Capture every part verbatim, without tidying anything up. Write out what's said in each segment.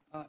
Uh,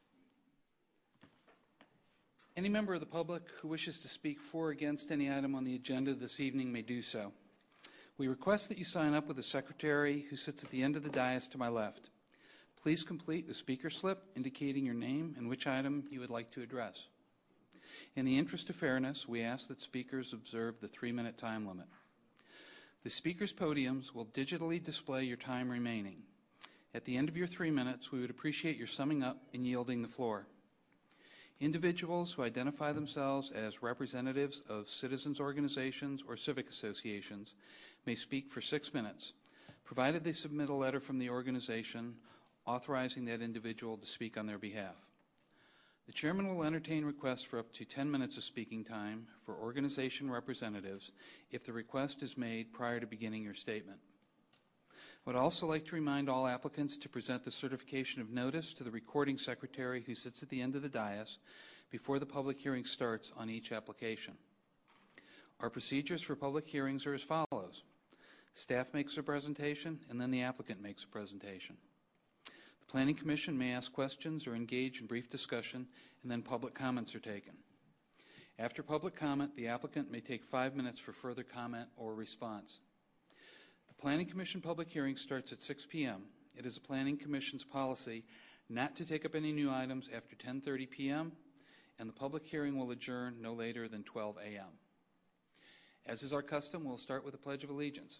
any member of the public who wishes to speak for or against any item on the agenda this evening may do so. We request that you sign up with the secretary who sits at the end of the dais to my left. Please complete the speaker slip indicating your name and which item you would like to address. In the interest of fairness, we ask that speakers observe the three-minute time limit. The speakers' podiums will digitally display your time remaining. At the end of your three minutes, we would appreciate your summing up and yielding the floor. Individuals who identify themselves as representatives of citizens organizations or civic associations may speak for six minutes, provided they submit a letter from the organization authorizing that individual to speak on their behalf. The chairman will entertain requests for up to ten minutes of speaking time for organization representatives if the request is made prior to beginning your statement. I would also like to remind all applicants to present the certification of notice to the recording secretary who sits at the end of the dais before the public hearing starts on each application. Our procedures for public hearings are as follows. Staff makes a presentation, and then the applicant makes a presentation. The Planning Commission may ask questions or engage in brief discussion, and then public comments are taken. After public comment, the applicant may take five minutes for further comment or response. The Planning Commission public hearing starts at six p m It is the Planning Commission's policy not to take up any new items after ten thirty p m, and the public hearing will adjourn no later than twelve a m As is our custom, we'll start with the Pledge of Allegiance.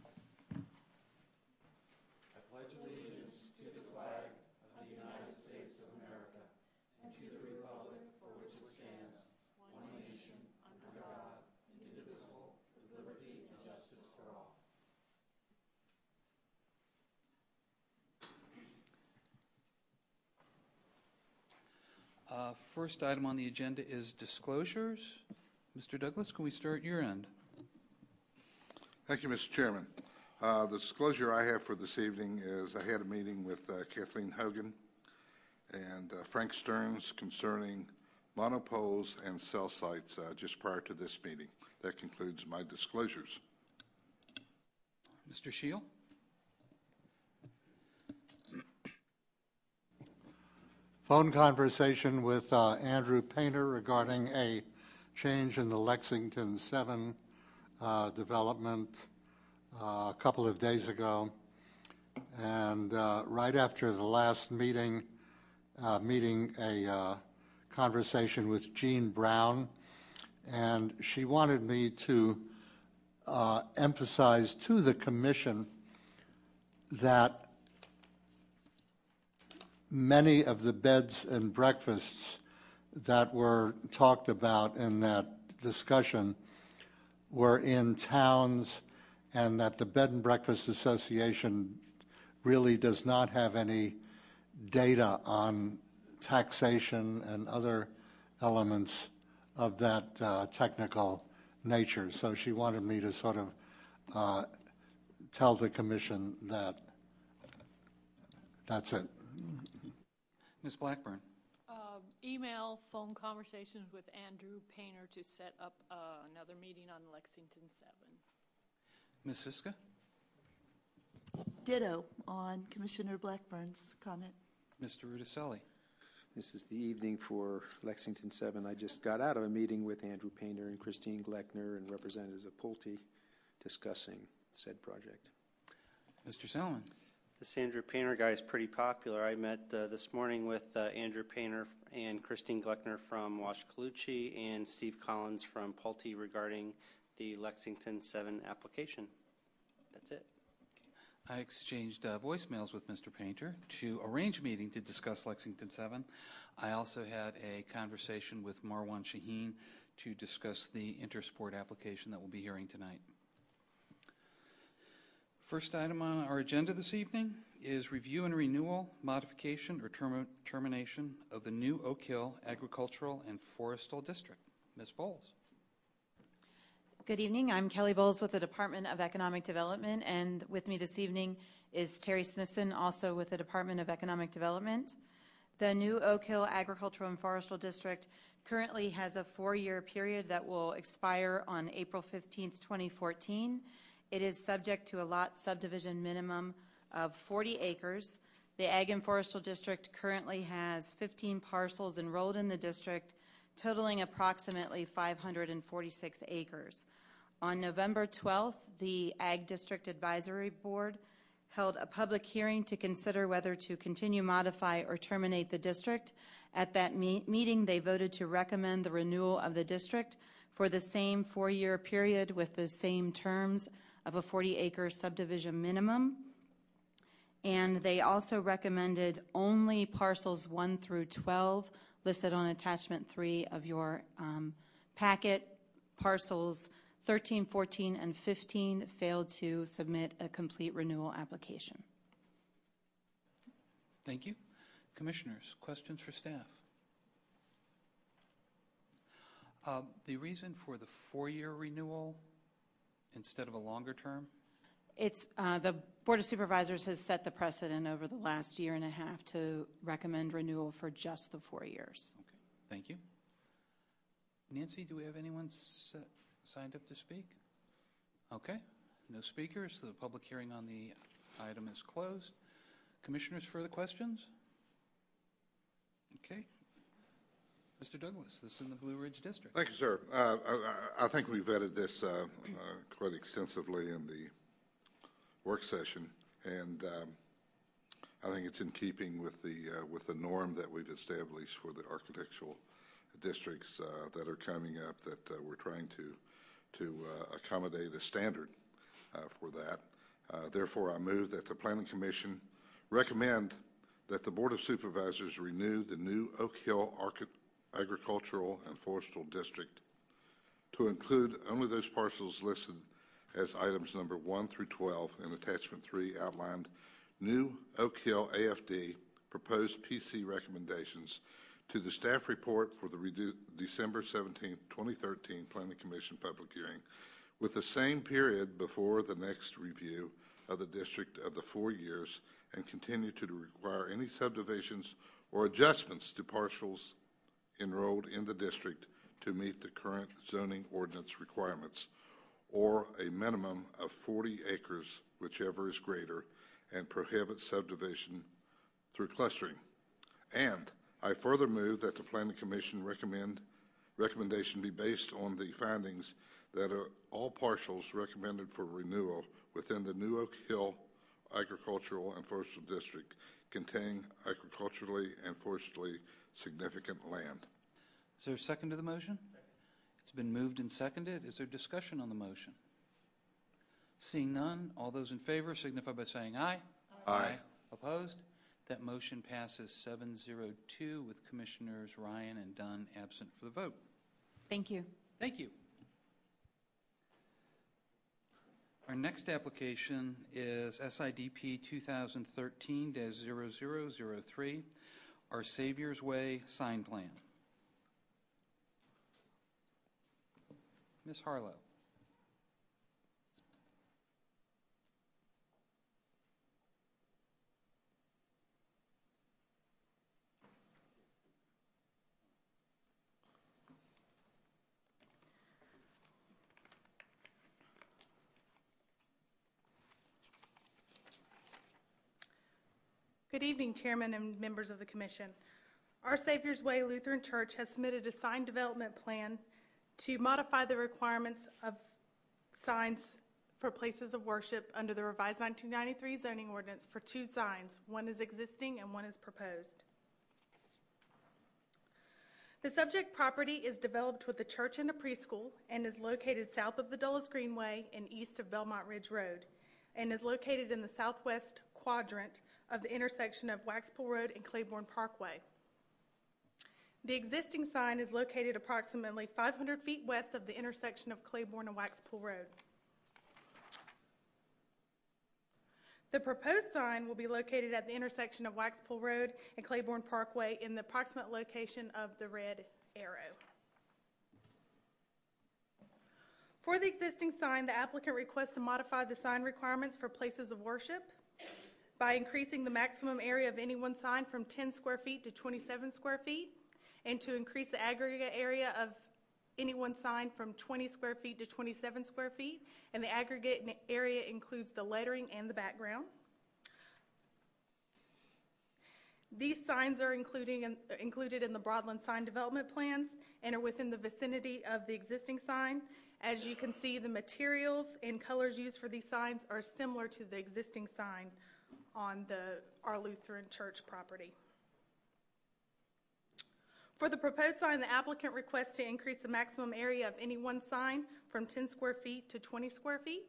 I pledge allegiance to the flag of the United States of America and to the republic for which it stands, one nation, under God, indivisible, with liberty and justice for all. Uh, first item on the agenda is disclosures. Mister Douglas, can we start your end? Thank you, Mister Chairman. Uh, the disclosure I have for this evening is I had a meeting with uh, Kathleen Hogan and uh, Frank Stearns concerning monopoles and cell sites uh, just prior to this meeting. That concludes my disclosures. Mister Scheel? Phone conversation with uh, Andrew Painter regarding a change in the Lexington seven uh, development uh, a couple of days ago. And uh, right after the last meeting, uh, meeting a uh, conversation with Jean Brown, and she wanted me to uh, emphasize to the commission that many of the beds and breakfasts that were talked about in that discussion were in towns, and that the Bed and Breakfast Association really does not have any data on taxation and other elements of that uh, technical nature. So she wanted me to sort of uh, tell the commission that that's it. Miz Blackburn? Uh, email, phone conversations with Andrew Painter to set up uh, another meeting on Lexington seven. Miz Siska? Ditto on Commissioner Blackburn's comment. Mister Rudicelli? This is the evening for Lexington seven. I just got out of a meeting with Andrew Painter and Christine Gleckner and representatives of Pulte discussing said project. Mister Salmon? This Andrew Painter guy is pretty popular. I met uh, this morning with uh, Andrew Painter and Christine Gleckner from Washcaloochee and Steve Collins from Pulte regarding the Lexington seven application. That's it. I exchanged uh, voicemails with Mister Painter to arrange a meeting to discuss Lexington seven. I also had a conversation with Marwan Shaheen to discuss the Intersport application that we'll be hearing tonight. First item on our agenda this evening is review and renewal, modification, or term termination of the new Oak Hill Agricultural and Forestal District. Miz Bowles. Good evening. I'm Kelly Bowles with the Department of Economic Development, and with me this evening is Terry Smithson, also with the Department of Economic Development. The new Oak Hill Agricultural and Forestal District currently has a four-year period that will expire on April fifteenth, twenty fourteen. It is subject to a lot subdivision minimum of forty acres. The Ag and Forestal District currently has fifteen parcels enrolled in the district, totaling approximately five hundred forty-six acres. On November twelfth, the Ag District Advisory Board held a public hearing to consider whether to continue, modify, or terminate the district. At that me meeting, they voted to recommend the renewal of the district for the same four-year period with the same terms of a forty acre subdivision minimum. And they also recommended only parcels one through twelve listed on attachment three of your um, packet. Parcels thirteen, fourteen, and fifteen failed to submit a complete renewal application. Thank you. Commissioners, questions for staff? Uh, the reason for the four-year renewal instead of a longer term? It's uh, the Board of Supervisors has set the precedent over the last year and a half to recommend renewal for just the four years. Okay, thank you. Nancy, do we have anyone s signed up to speak? Okay, no speakers, so the public hearing on the item is closed. Commissioners, further questions? Okay. Mister Douglas, this is in the Blue Ridge District. Thank you, sir. Uh, I, I think we vetted this uh, uh, quite extensively in the work session, and um, I think it's in keeping with the uh, with the norm that we've established for the architectural districts uh, that are coming up. That uh, we're trying to to uh, accommodate a standard uh, for that. Uh, therefore, I move that the Planning Commission recommend that the Board of Supervisors renew the new Oak Hill Arch- Agricultural and Forestal District to include only those parcels listed as items number one through twelve in attachment three outlined new Oak Hill A F D proposed P C recommendations to the staff report for the December seventeenth, twenty thirteen Planning Commission public hearing, with the same period before the next review of the district of the four years, and continue to require any subdivisions or adjustments to parcels enrolled in the district to meet the current zoning ordinance requirements, or a minimum of forty acres, whichever is greater, and prohibit subdivision through clustering. And I further move that the Planning Commission recommend recommendation be based on the findings that are all parcels recommended for renewal within the New Oak Hill Agricultural and Forestal District contain agriculturally and forestally significant land. Is there a second to the motion? Second. It's been moved and seconded. Is there discussion on the motion? Seeing none, all those in favor signify by saying aye. Aye. Aye. Opposed? That motion passes seven zero two with Commissioners Ryan and Dunn absent for the vote. Thank you. Thank you. Our next application is S I D P two thousand thirteen dash zero zero zero three, Our Savior's Way Sign Plan. Miz Harlow. Good evening, Chairman and members of the Commission. Our Savior's Way Lutheran Church has submitted a sign development plan to modify the requirements of signs for places of worship under the revised nineteen ninety-three zoning ordinance for two signs. One is existing and one is proposed. The subject property is developed with a church and a preschool and is located south of the Dulles Greenway and east of Belmont Ridge Road, and is located in the southwest quadrant of the intersection of Waxpool Road and Claiborne Parkway. The existing sign is located approximately five hundred feet west of the intersection of Claiborne and Waxpool Road. The proposed sign will be located at the intersection of Waxpool Road and Claiborne Parkway in the approximate location of the red arrow. For the existing sign, the applicant requests to modify the sign requirements for places of worship by increasing the maximum area of any one sign from ten square feet to twenty-seven square feet, and to increase the aggregate area of any one sign from twenty square feet to twenty-seven square feet, and the aggregate area includes the lettering and the background. These signs are including in, included in the Broadland sign development plans and are within the vicinity of the existing sign. As you can see, the materials and colors used for these signs are similar to the existing sign on the Our Lutheran Church property. For the proposed sign, the applicant requests to increase the maximum area of any one sign from ten square feet to twenty square feet.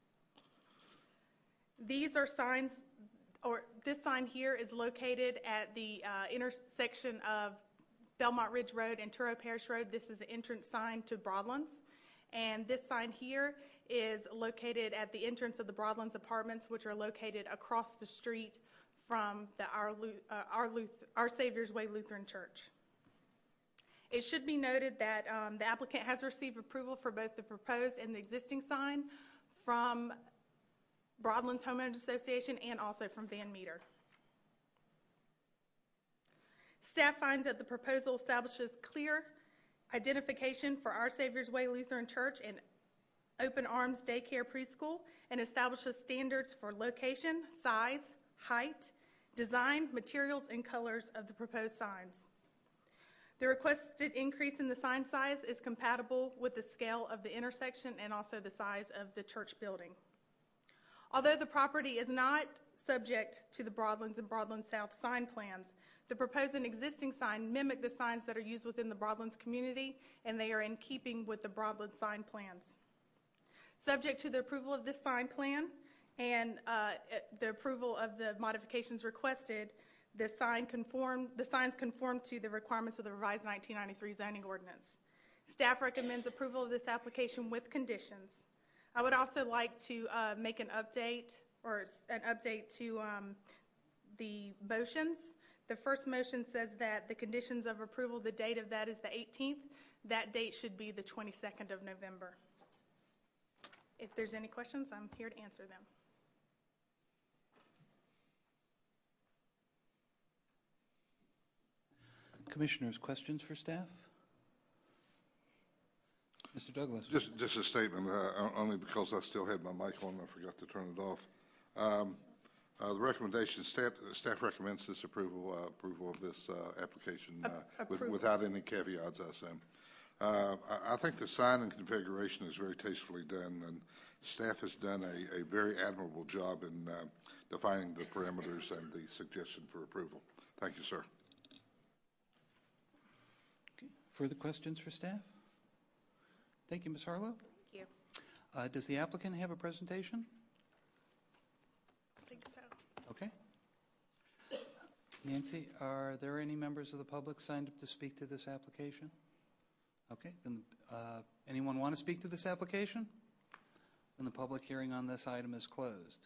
These are signs, or this sign here is located at the uh, intersection of Belmont Ridge Road and Turo Parish Road. This is the entrance sign to Broadlands. And this sign here is located at the entrance of the Broadlands Apartments, which are located across the street from the Our, uh, Our, Luth- Our Savior's Way Lutheran Church. It should be noted that um, the applicant has received approval for both the proposed and the existing sign from Broadlands Homeowners Association and also from Van Meter. Staff finds that the proposal establishes clear identification for Our Savior's Way Lutheran Church and Open Arms Daycare Preschool, and establishes standards for location, size, height, design, materials, and colors of the proposed signs. The requested increase in the sign size is compatible with the scale of the intersection and also the size of the church building. Although the property is not subject to the Broadlands and Broadlands South sign plans, the proposed and existing sign mimic the signs that are used within the Broadlands community, and they are in keeping with the Broadlands sign plans. Subject to the approval of this sign plan and uh, the approval of the modifications requested, the sign conform, the signs conform to the requirements of the revised nineteen ninety-three zoning ordinance. Staff recommends approval of this application with conditions. I would also like to uh, make an update or an update to um, the motions. The first motion says that the conditions of approval, the date of that is the eighteenth. That date should be the twenty-second of November. If there's any questions, I'm here to answer them. Commissioners, questions for staff? Mister Douglas. Just, just a statement, uh, only because I still had my mic on and I forgot to turn it off. Um, uh, the recommendation, staff, staff recommends this approval, uh, approval of this uh, application uh, with, without any caveats, I assume. Uh, I, I think the sign and configuration is very tastefully done, and staff has done a, a very admirable job in uh, defining the parameters and the suggestion for approval. Thank you, sir. Okay. Further questions for staff? Thank you, Miz Harlow. Thank you. Uh, does the applicant have a presentation? I think so. Okay. Nancy, are there any members of the public signed up to speak to this application? Okay, then uh, anyone want to speak to this application? Then the public hearing on this item is closed.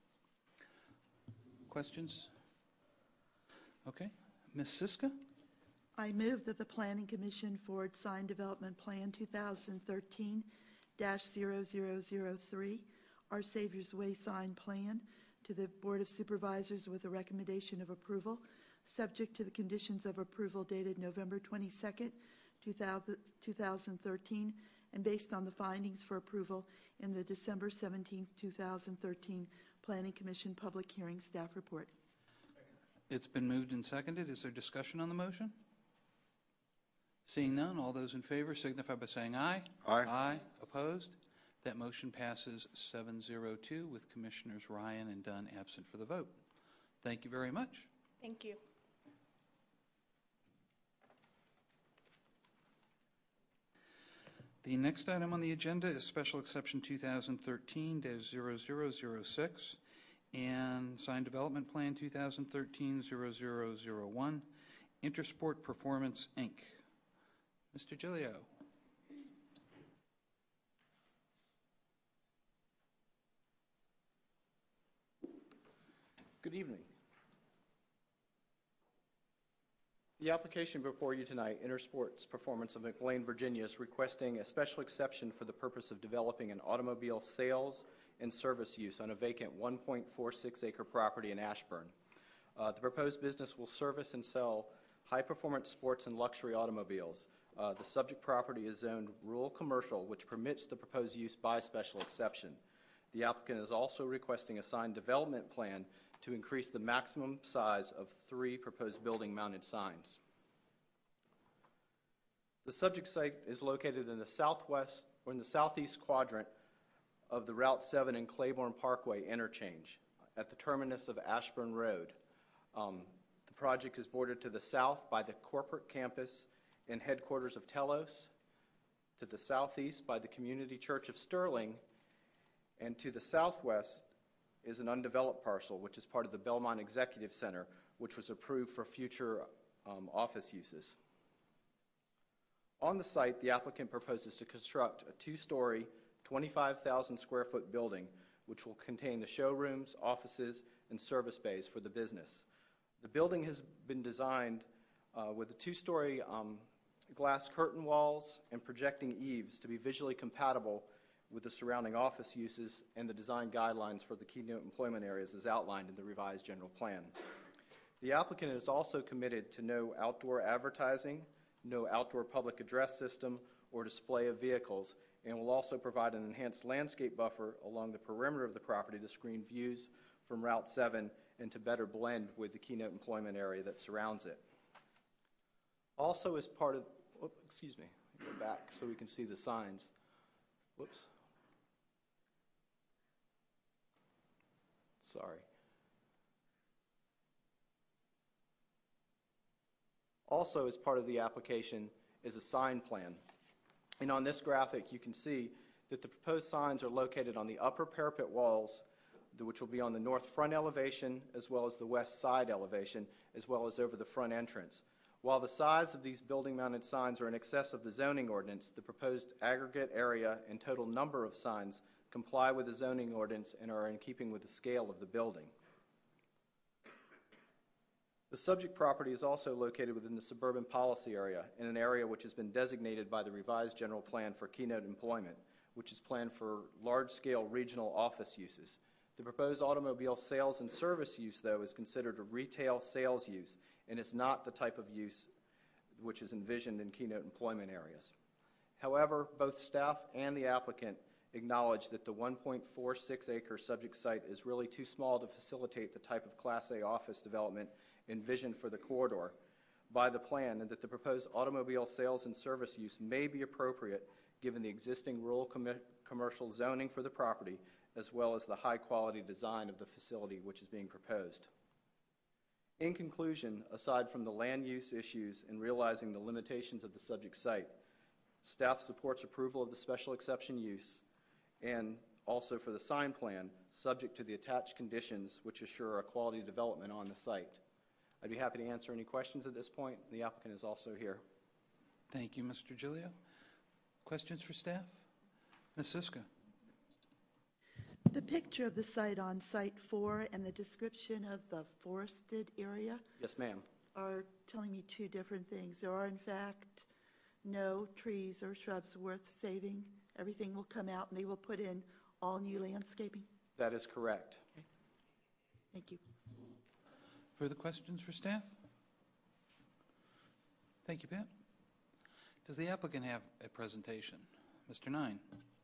Questions? Okay, Miz Siska? I move that the Planning Commission forward Sign Development Plan twenty thirteen dash zero zero zero three, Our Savior's Way Sign Plan, to the Board of Supervisors with a recommendation of approval, subject to the conditions of approval dated November twenty-second, two thousand thirteen, and based on the findings for approval in the December seventeenth, two thousand thirteen Planning Commission Public Hearing Staff Report. It's been moved and seconded. Is there discussion on the motion? Seeing none, all those in favor signify by saying aye. Aye. Aye. Opposed? That motion passes seven zero two with Commissioners Ryan and Dunn absent for the vote. Thank you very much. Thank you. The next item on the agenda is Special Exception two thousand thirteen dash zero zero zero six and Sign Development Plan two thousand thirteen dash zero zero zero one, Intersport Performance, Incorporated. Mister Giglio. Good evening. The application before you tonight, Intersports Performance of McLean, Virginia, is requesting a special exception for the purpose of developing an automobile sales and service use on a vacant one point four six acre property in Ashburn. Uh, the proposed business will service and sell high-performance sports and luxury automobiles. Uh, the subject property is zoned rural commercial, which permits the proposed use by special exception. The applicant is also requesting a signed development plan to increase the maximum size of three proposed building-mounted signs. The subject site is located in the southwest or in the southeast quadrant of the Route seven and Claiborne Parkway interchange at the terminus of Ashburn Road. Um, the project is bordered to the south by the corporate campus and headquarters of Telos, to the southeast by the Community Church of Sterling, and to the southwest is an undeveloped parcel, which is part of the Belmont Executive Center, which was approved for future um, office uses. On the site, the applicant proposes to construct a two-story, twenty-five thousand square foot building, which will contain the showrooms, offices, and service bays for the business. The building has been designed uh, with a two-story um, glass curtain walls and projecting eaves to be visually compatible with the surrounding office uses and the design guidelines for the keynote employment areas as outlined in the revised general plan. The applicant is also committed to no outdoor advertising, no outdoor public address system or display of vehicles, and will also provide an enhanced landscape buffer along the perimeter of the property to screen views from Route seven and to better blend with the keynote employment area that surrounds it. Also as part of, oh, excuse me, go back so we can see the signs. Whoops. Sorry. Also as part of the application is a sign plan. And on this graphic you can see that the proposed signs are located on the upper parapet walls, which will be on the north front elevation as well as the west side elevation, as well as over the front entrance. While the size of these building-mounted signs are in excess of the zoning ordinance, the proposed aggregate area and total number of signs comply with the zoning ordinance and are in keeping with the scale of the building. The subject property is also located within the suburban policy area, in an area which has been designated by the revised general plan for keynote employment, which is planned for large-scale regional office uses. The proposed automobile sales and service use, though, is considered a retail sales use and is not the type of use which is envisioned in keynote employment areas. However, both staff and the applicant acknowledge that the one point four six acre subject site is really too small to facilitate the type of Class A office development envisioned for the corridor by the plan, and that the proposed automobile sales and service use may be appropriate given the existing rural com commercial zoning for the property, as well as the high-quality design of the facility which is being proposed. In conclusion, aside from the land use issues and realizing the limitations of the subject site, staff supports approval of the special exception use and also for the sign plan, subject to the attached conditions which assure a quality development on the site. I'd be happy to answer any questions at this point. The applicant is also here. Thank you, Mister Giglio. Questions for staff? Miz Siska. The picture of the site on Site four and the description of the forested area Yes, ma'am. are telling me two different things. There are, in fact, no trees or shrubs worth saving. Everything will come out and they will put in all new landscaping. That is correct. Okay. Thank you. Further questions for staff? Thank you, Pat. Does the applicant have a presentation? Mister Nine.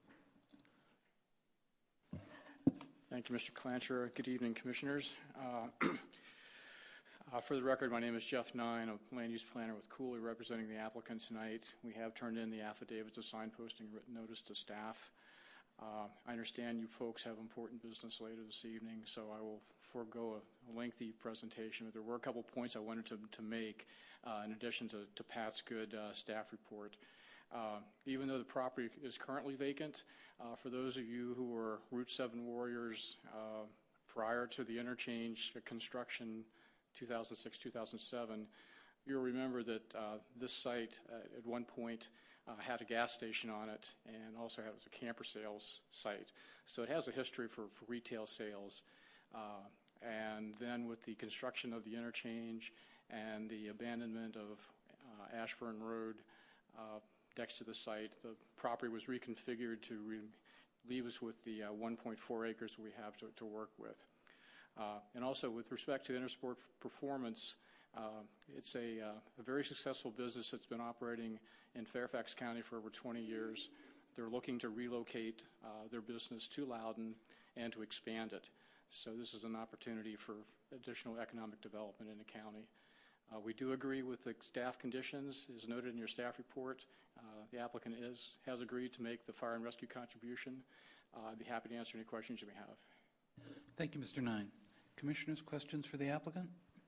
Thank you, Mister Clancher. Good evening, Commissioners. Uh, uh, for the record, my name is Jeff Nine, a land use planner with Cooley, representing the applicant tonight. We have turned in the affidavits of signposting and written notice to staff. Uh, I understand you folks have important business later this evening, so I will forego a lengthy presentation. But there were a couple points I wanted to, to make uh, in addition to, to Pat's good uh, staff report. Uh, even though the property is currently vacant, uh, for those of you who were Route seven warriors uh, prior to the interchange construction two thousand six two thousand seven, you'll remember that uh, this site uh, at one point uh, had a gas station on it and also had, was a camper sales site. So it has a history for, for retail sales. Uh, and then with the construction of the interchange and the abandonment of uh, Ashburn Road, uh, next to the site, the property was reconfigured to re leave us with the uh, one point four acres we have to, to work with. Uh, and also with respect to Intersport Performance, uh, it's a, uh, a very successful business that's been operating in Fairfax County for over twenty years. They're looking to relocate uh, their business to Loudoun and to expand it. So this is an opportunity for additional economic development in the county. Uh, we do agree with the staff conditions, as noted in your staff report. Uh, the applicant is, has agreed to make the fire and rescue contribution. Uh, I'd be happy to answer any questions you may have. Thank you, Mister Nine. Commissioners, questions for the applicant?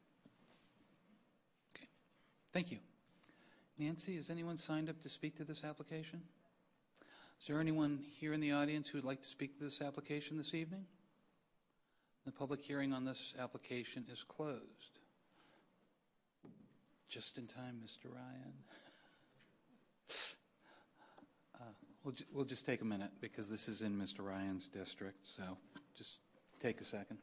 Okay. Thank you. Nancy, has anyone signed up to speak to this application? Is there anyone here in the audience who would like to speak to this application this evening? The public hearing on this application is closed. Just in time, Mister Ryan. Uh, we'll, ju we'll just take a minute because this is in Mister Ryan's district, so just take a second.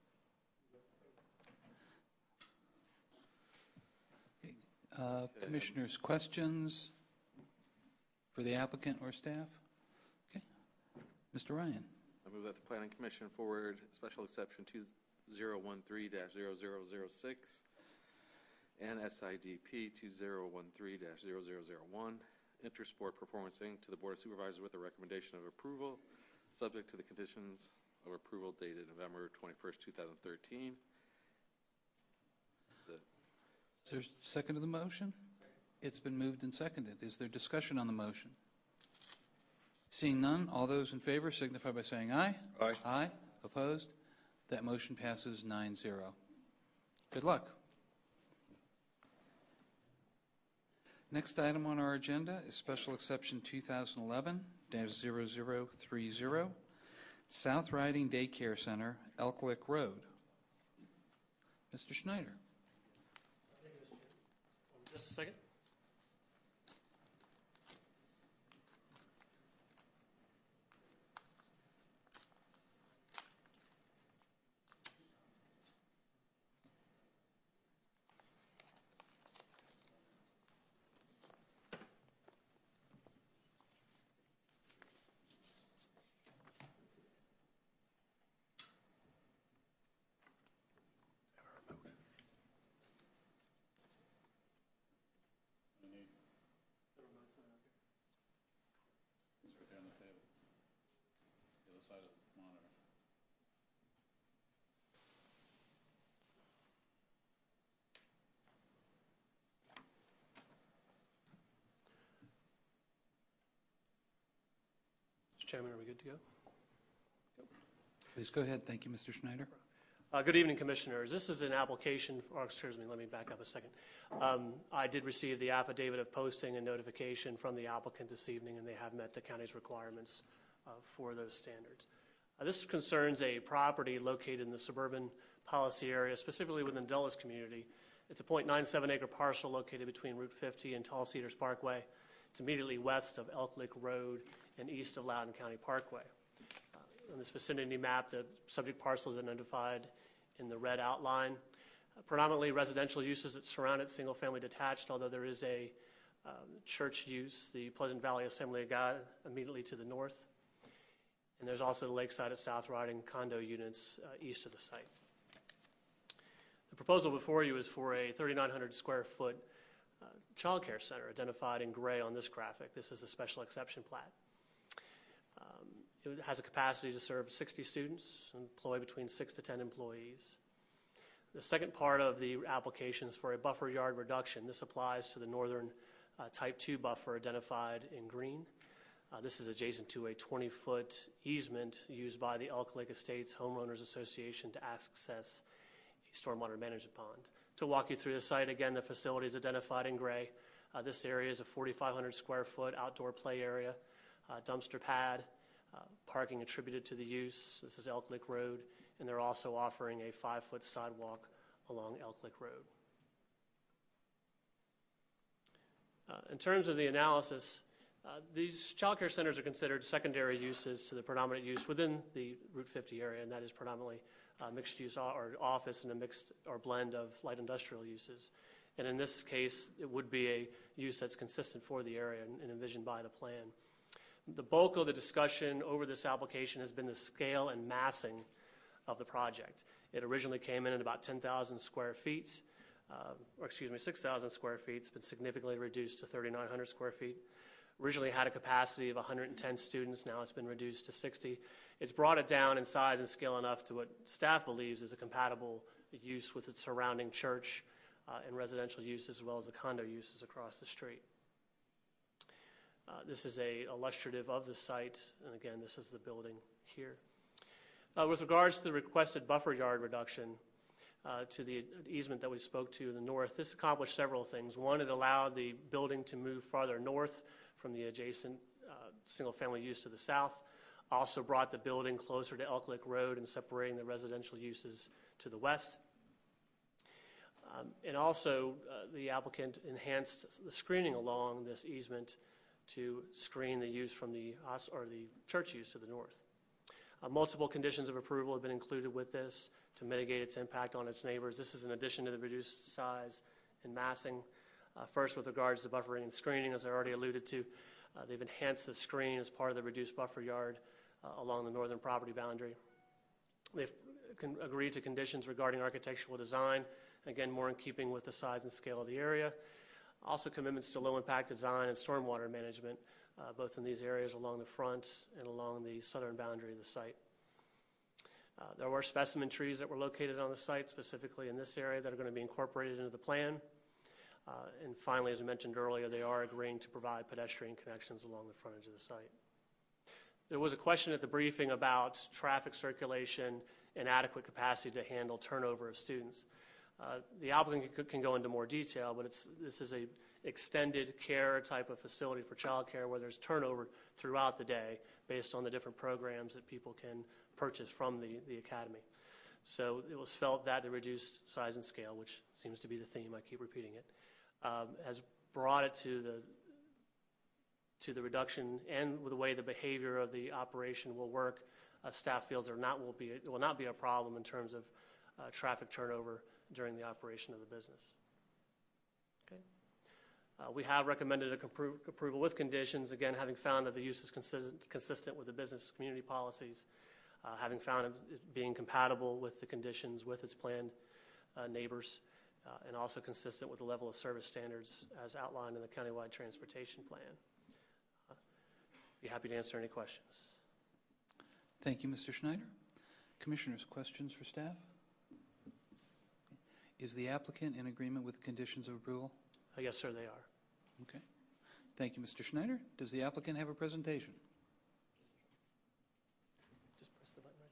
Okay. Uh, commissioners, questions for the applicant or staff? Okay. Mister Ryan. I move that the Planning Commission forward special exception two zero one three dash zero zero zero six and S I D P two zero one three dash zero zero zero one, Intersport Performancing, to the Board of Supervisors with a recommendation of approval, subject to the conditions of approval dated November twenty-first, two thousand thirteen. That's it. Is there a second to the motion? It's been moved and seconded. Is there discussion on the motion? Seeing none, all those in favor signify by saying aye. Aye. Aye. Opposed? That motion passes nine zero. Good luck. Next item on our agenda is Special Exception two thousand eleven dash zero zero three zero, South Riding Daycare Center, Elk Lick Road. Mister Schneider. Just a second. Chairman, are we good to go? Please go ahead. Thank you, Mister Schneider. Uh, good evening, Commissioners. This is an application, for, oh, excuse me, let me back up a second. Um, I did receive the affidavit of posting and notification from the applicant this evening, and they have met the county's requirements uh, for those standards. Uh, this concerns a property located in the suburban policy area, specifically within the Dulles community. It's a point nine seven acre parcel located between Route fifty and Tall Cedars Parkway. It's immediately west of Elk Lick Road and east of Loudoun County Parkway. Uh, on this vicinity map, the subject parcel is identified in the red outline. Uh, predominantly residential uses that surround it, single-family detached, although there is a um, church use, the Pleasant Valley Assembly of God, immediately to the north. And there's also the lakeside at South Riding condo units uh, east of the site. The proposal before you is for a thirty-nine hundred square foot uh, child care center identified in gray on this graphic. This is a special exception plat. Um, it has a capacity to serve sixty students, employ between six to ten employees. The second part of the application is for a buffer yard reduction. This applies to the northern uh, type two buffer identified in green. Uh, this is adjacent to a twenty foot easement used by the Elk Lake Estates Homeowners Association to access a stormwater management pond. To walk you through the site, again, the facility is identified in gray. Uh, this area is a forty-five hundred square foot outdoor play area, uh, dumpster pad, uh, parking attributed to the use. This is Elk Lick Road, and they're also offering a five foot sidewalk along Elk Lick Road. Uh, in terms of the analysis, Uh, these child care centers are considered secondary uses to the predominant use within the Route fifty area, and that is predominantly uh, mixed use or office and a mixed or blend of light industrial uses. And in this case, it would be a use that's consistent for the area and, and envisioned by the plan. The bulk of the discussion over this application has been the scale and massing of the project. It originally came in at about ten thousand square feet, uh, or excuse me, six thousand square feet. It's been significantly reduced to thirty-nine hundred square feet. Originally had a capacity of one hundred ten students. Now it's been reduced to sixty. It's brought it down in size and scale enough to what staff believes is a compatible use with its surrounding church uh, and residential use, as well as the condo uses across the street. Uh, this is a illustrative of the site, and again, this is the building here. Uh, with regards to the requested buffer yard reduction uh, to the easement that we spoke to in the north, this accomplished several things. One, it allowed the building to move farther north from the adjacent uh, single-family use to the south. Also brought the building closer to Elk Lick Road and separating the residential uses to the west. Um, and also, uh, the applicant enhanced the screening along this easement to screen the use from the or the church use to the north. Uh, multiple conditions of approval have been included with this to mitigate its impact on its neighbors. This is in addition to the reduced size and massing. Uh, first, with regards to buffering and screening, as I already alluded to, uh, they've enhanced the screen as part of the reduced buffer yard uh, along the northern property boundary. They've con- agreed to conditions regarding architectural design, again, more in keeping with the size and scale of the area. Also commitments to low-impact design and stormwater management, uh, both in these areas along the front and along the southern boundary of the site. Uh, there were specimen trees that were located on the site, specifically in this area, that are going to be incorporated into the plan. Uh, and finally, as I mentioned earlier, they are agreeing to provide pedestrian connections along the frontage of the site. There was a question at the briefing about traffic circulation and adequate capacity to handle turnover of students. Uh, the applicant can, can go into more detail, but it's, this is a extended care type of facility for child care where there's turnover throughout the day based on the different programs that people can purchase from the, the academy. So it was felt that the reduced size and scale, which seems to be the theme, I keep repeating it, um, has brought it to the to the reduction and with the way the behavior of the operation will work. Uh, staff feels there not will be it will not be a problem in terms of uh, traffic turnover during the operation of the business. Okay. Uh, we have recommended a compro- approval with conditions, again, having found that the use is consistent, consistent with the business community policies, uh, having found it being compatible with the conditions with its planned uh, neighbors, uh, and also consistent with the level of service standards as outlined in the countywide transportation plan. Uh, be happy to answer any questions. Thank you, Mister Schneider. Commissioners, questions for staff? Is the applicant in agreement with the conditions of approval? Uh, yes, sir, they are. Okay. Thank you, Mister Schneider. Does the applicant have a presentation? Just press the button right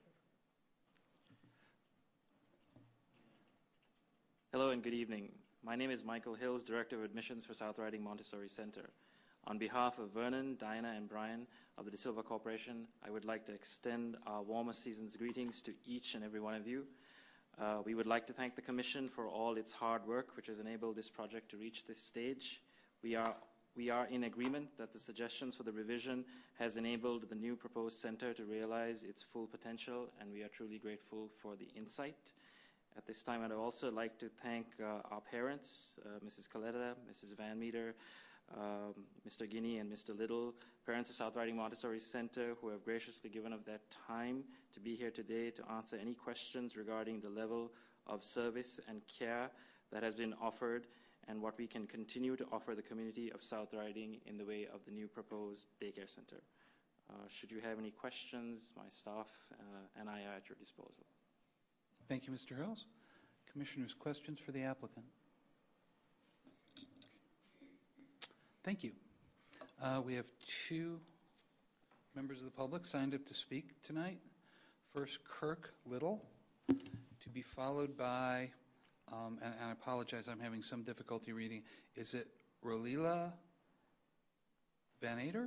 there. Hello and good evening. My name is Michael Hills, Director of Admissions for South Riding Montessori Center. On behalf of Vernon, Diana, and Brian of the De Silva Corporation, I would like to extend our warmest season's greetings to each and every one of you. Uh, we would like to thank the Commission for all its hard work, which has enabled this project to reach this stage. We are, we are in agreement that the suggestions for the revision has enabled the new proposed center to realize its full potential, and we are truly grateful for the insight. At this time, I'd also like to thank uh, our parents, uh, Missus Coletta, Missus Van Meter, um, Mister Guinea, and Mister Little, parents of South Riding Montessori Center, who have graciously given up their time to be here today to answer any questions regarding the level of service and care that has been offered and what we can continue to offer the community of South Riding in the way of the new proposed daycare center. Uh, should you have any questions, my staff uh, and I are at your disposal. Thank you, Mister Hills. Commissioners, questions for the applicant? Thank you. Uh, we have two members of the public signed up to speak tonight. First, Kirk Little, to be followed by, um, and, and I apologize, I'm having some difficulty reading. Is it Rolila Van Ader?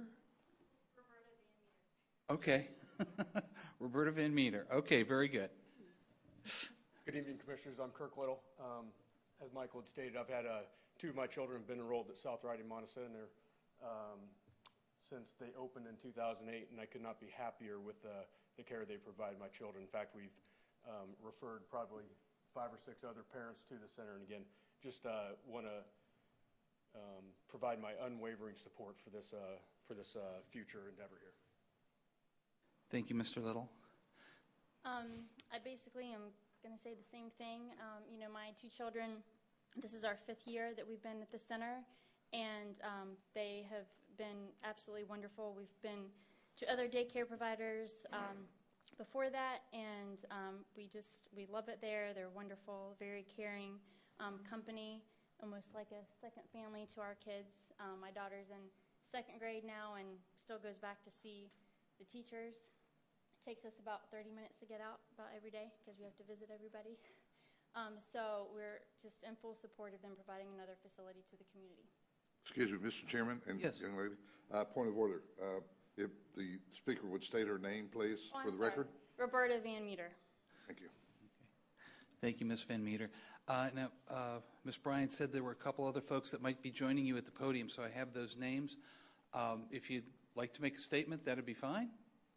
Okay. Roberta Van Meter. Okay, very good. Good evening, Commissioners. I'm Kirk Little. Um, as Michael had stated, I've had uh, two of my children have been enrolled at South Riding Montessori Center um, since they opened in two thousand eight, and I could not be happier with uh, the care they provide my children. In fact, we've um, referred probably five or six other parents to the center, and again, just uh, want to um, provide my unwavering support for this uh, for this uh, future endeavor here. Thank you, Mister Little. Um, I basically am going to say the same thing. Um, you know, my two children, this is our fifth year that we've been at the center, and um, they have been absolutely wonderful. We've been to other daycare providers, um, before that, and um, we just, we love it there. They're wonderful, very caring um, company, almost like a second family to our kids. Um, my daughter's in second grade now and still goes back to see the teachers. It takes us about thirty minutes to get out about every day because we have to visit everybody. Um, so we're just in full support of them providing another facility to the community. Excuse me, Mister Chairman and Yes. young lady. Uh, point of order. Uh, if the speaker would state her name, please, Oh, for I'm the sorry. record. Roberta Van Meter. Thank you. Thank you, Miz Van Meter. Uh, now, uh, Miz Bryant said there were a couple other folks that might be joining you at the podium, so I have those names. Um, if you'd like to make a statement, that'd be fine.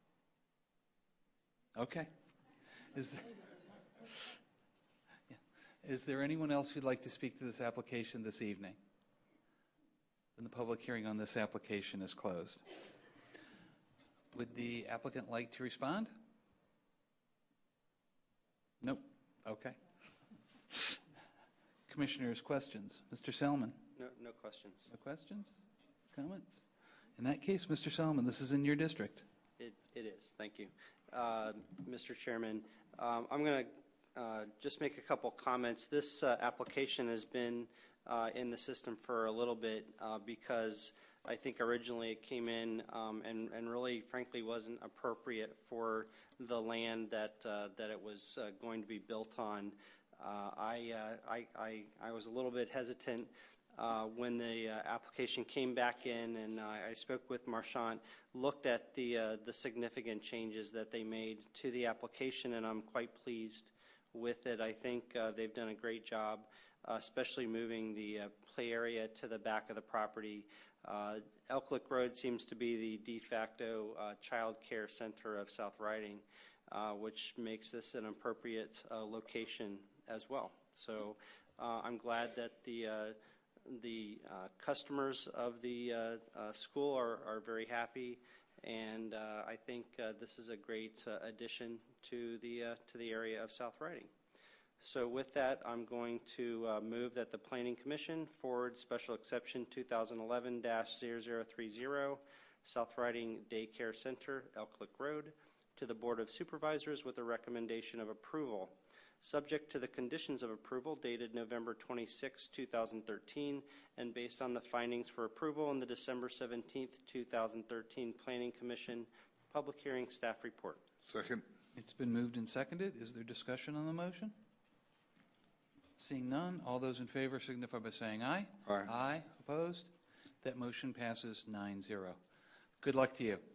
Okay. Is there, yeah. Is there anyone else who'd like to speak to this application this evening? Then the public hearing on this application is closed. Would the applicant like to respond? Nope. Okay. Commissioners, questions? Mister Selman? No, no questions. No questions? Comments? In that case, Mister Selman, this is in your district. It, it is. Thank you. Uh, Mister Chairman, um, I'm going to uh, just make a couple comments. This uh, application has been uh, in the system for a little bit uh, because I think originally it came in um, and, and really, frankly, wasn't appropriate for the land that uh, that it was uh, going to be built on. Uh, I, uh, I, I, I was a little bit hesitant uh, when the uh, application came back in, and uh, I spoke with Marchant, looked at the uh, the significant changes that they made to the application, and I'm quite pleased with it. I think uh, they've done a great job, uh, especially moving the uh, play area to the back of the property. Uh, Elk Lick Road seems to be the de facto uh, child care center of South Riding, uh, which makes this an appropriate uh, location as well. So uh, I'm glad that the uh, the uh, customers of the uh, uh, school are, are very happy, and uh, I think uh, this is a great uh, addition to the uh, to the area of South Riding. So with that, I'm going to uh, move that the Planning Commission forward special exception two thousand eleven dash zero zero three zero South Riding Daycare Center, Elk Lick Road, to the Board of Supervisors with a recommendation of approval, subject to the conditions of approval dated November twenty-sixth, two thousand thirteen, and based on the findings for approval in the December seventeenth, two thousand thirteen Planning Commission public hearing staff report. Second. It's been moved and seconded. Is there discussion on the motion? Seeing none, all those in favor signify by saying aye. Aye. Aye. Opposed? That motion passes nine zero. Good luck to you.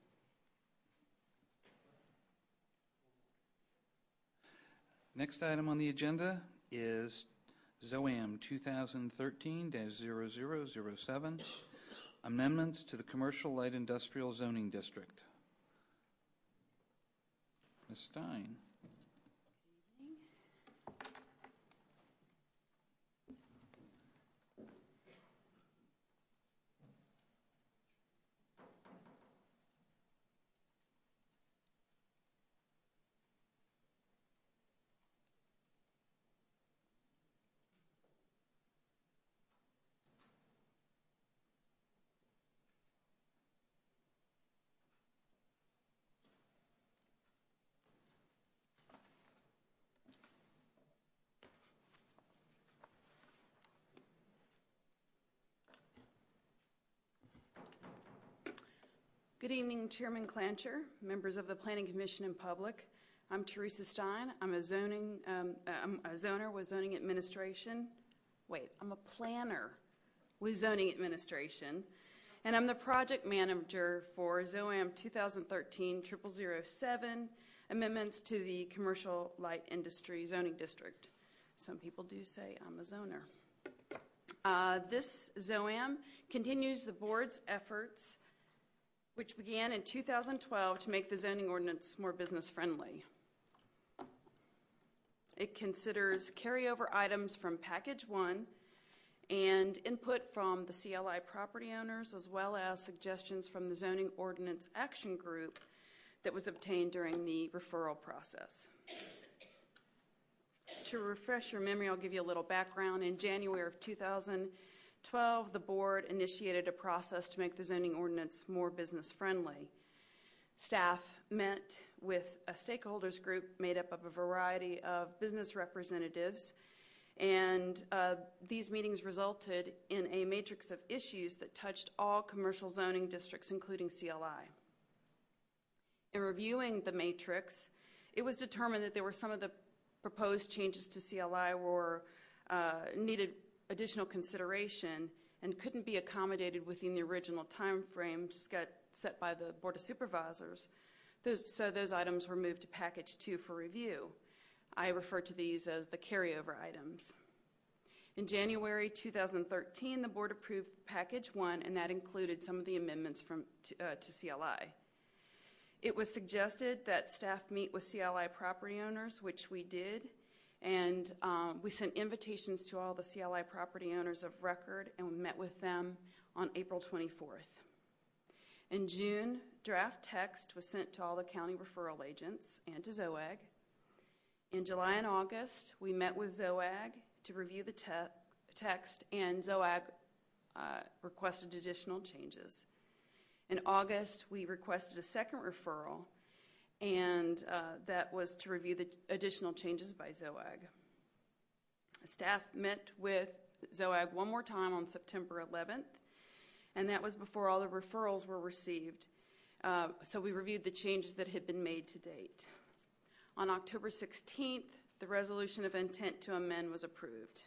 Next item on the agenda is ZOAM twenty thirteen dash zero zero zero seven, amendments to the Commercial Light Industrial Zoning District. Miz Stein. Good evening, Chairman Clancher, members of the Planning Commission and public. I'm Teresa Stein. I'm a zoning, um, I'm a zoner with zoning administration. Wait, I'm a planner with zoning administration, and I'm the project manager for ZOAM twenty thirteen dash zero zero zero seven, amendments to the Commercial Light Industry Zoning District. Some people do say I'm a zoner. Uh, this ZOAM continues the board's efforts, which began in two thousand twelve to make the zoning ordinance more business-friendly. It considers carryover items from Package one and input from the C L I property owners, as well as suggestions from the Zoning Ordinance Action Group that was obtained during the referral process. To refresh your memory, I'll give you a little background. In January of two thousand twelve, the board initiated a process to make the zoning ordinance more business-friendly. Staff met with a stakeholders group made up of a variety of business representatives, and uh, these meetings resulted in a matrix of issues that touched all commercial zoning districts, including C L I. In reviewing the matrix, it was determined that there were some of the proposed changes to C L I were uh, needed additional consideration and couldn't be accommodated within the original time frame set by the Board of Supervisors. Those, so those items were moved to Package two for review. I refer to these as the carryover items. In January two thousand thirteen, the Board approved Package one, and that included some of the amendments from, to, uh, to C L I. It was suggested that staff meet with C L I property owners, which we did, and um, we sent invitations to all the C L I property owners of record, and we met with them on April twenty-fourth. In June, draft text was sent to all the county referral agents and to ZOAG. In July and August, we met with ZOAG to review the te text, and ZOAG uh, requested additional changes. In August, we requested a second referral, and uh, that was to review the additional changes by ZOAG. Staff met with ZOAG one more time on September eleventh, and that was before all the referrals were received. Uh, so we reviewed the changes that had been made to date. On October sixteenth, the resolution of intent to amend was approved.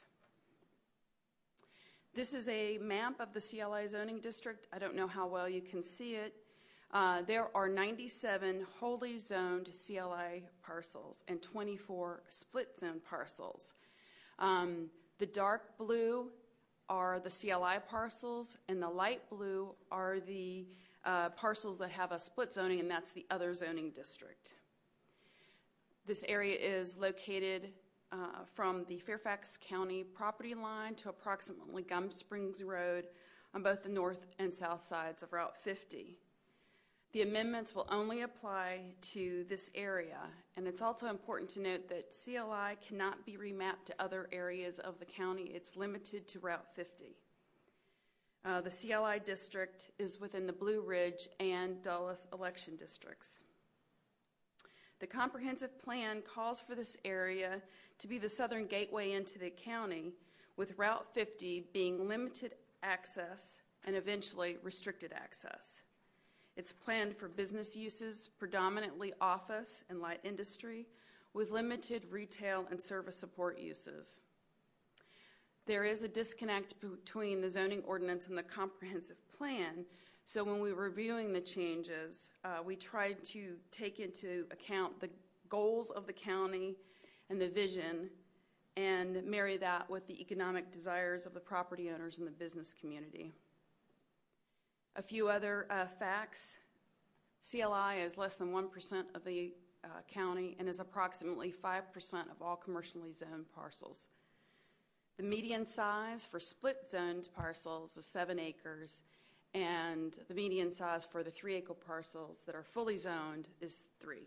This is a map of the C L I zoning district. I don't know how well you can see it. Uh, there are ninety-seven wholly zoned C L I parcels and twenty-four split zone parcels. Um, the dark blue are the C L I parcels, and the light blue are the uh, parcels that have a split zoning, and that's the other zoning district. This area is located uh, from the Fairfax County property line to approximately Gum Springs Road on both the north and south sides of Route fifty. The amendments will only apply to this area, and it's also important to note that C L I cannot be remapped to other areas of the county. It's limited to Route fifty. Uh, the C L I district is within the Blue Ridge and Dulles election districts. The comprehensive plan calls for this area to be the southern gateway into the county, with Route fifty being limited access and eventually restricted access. It's planned for business uses, predominantly office and light industry, with limited retail and service support uses. There is a disconnect between the zoning ordinance and the comprehensive plan, so when we were reviewing the changes, uh, we tried to take into account the goals of the county and the vision and marry that with the economic desires of the property owners and the business community. A few other uh, facts. C L I is less than one percent of the uh, county and is approximately five percent of all commercially zoned parcels. The median size for split-zoned parcels is seven acres, and the median size for the three-acre parcels that are fully zoned is three.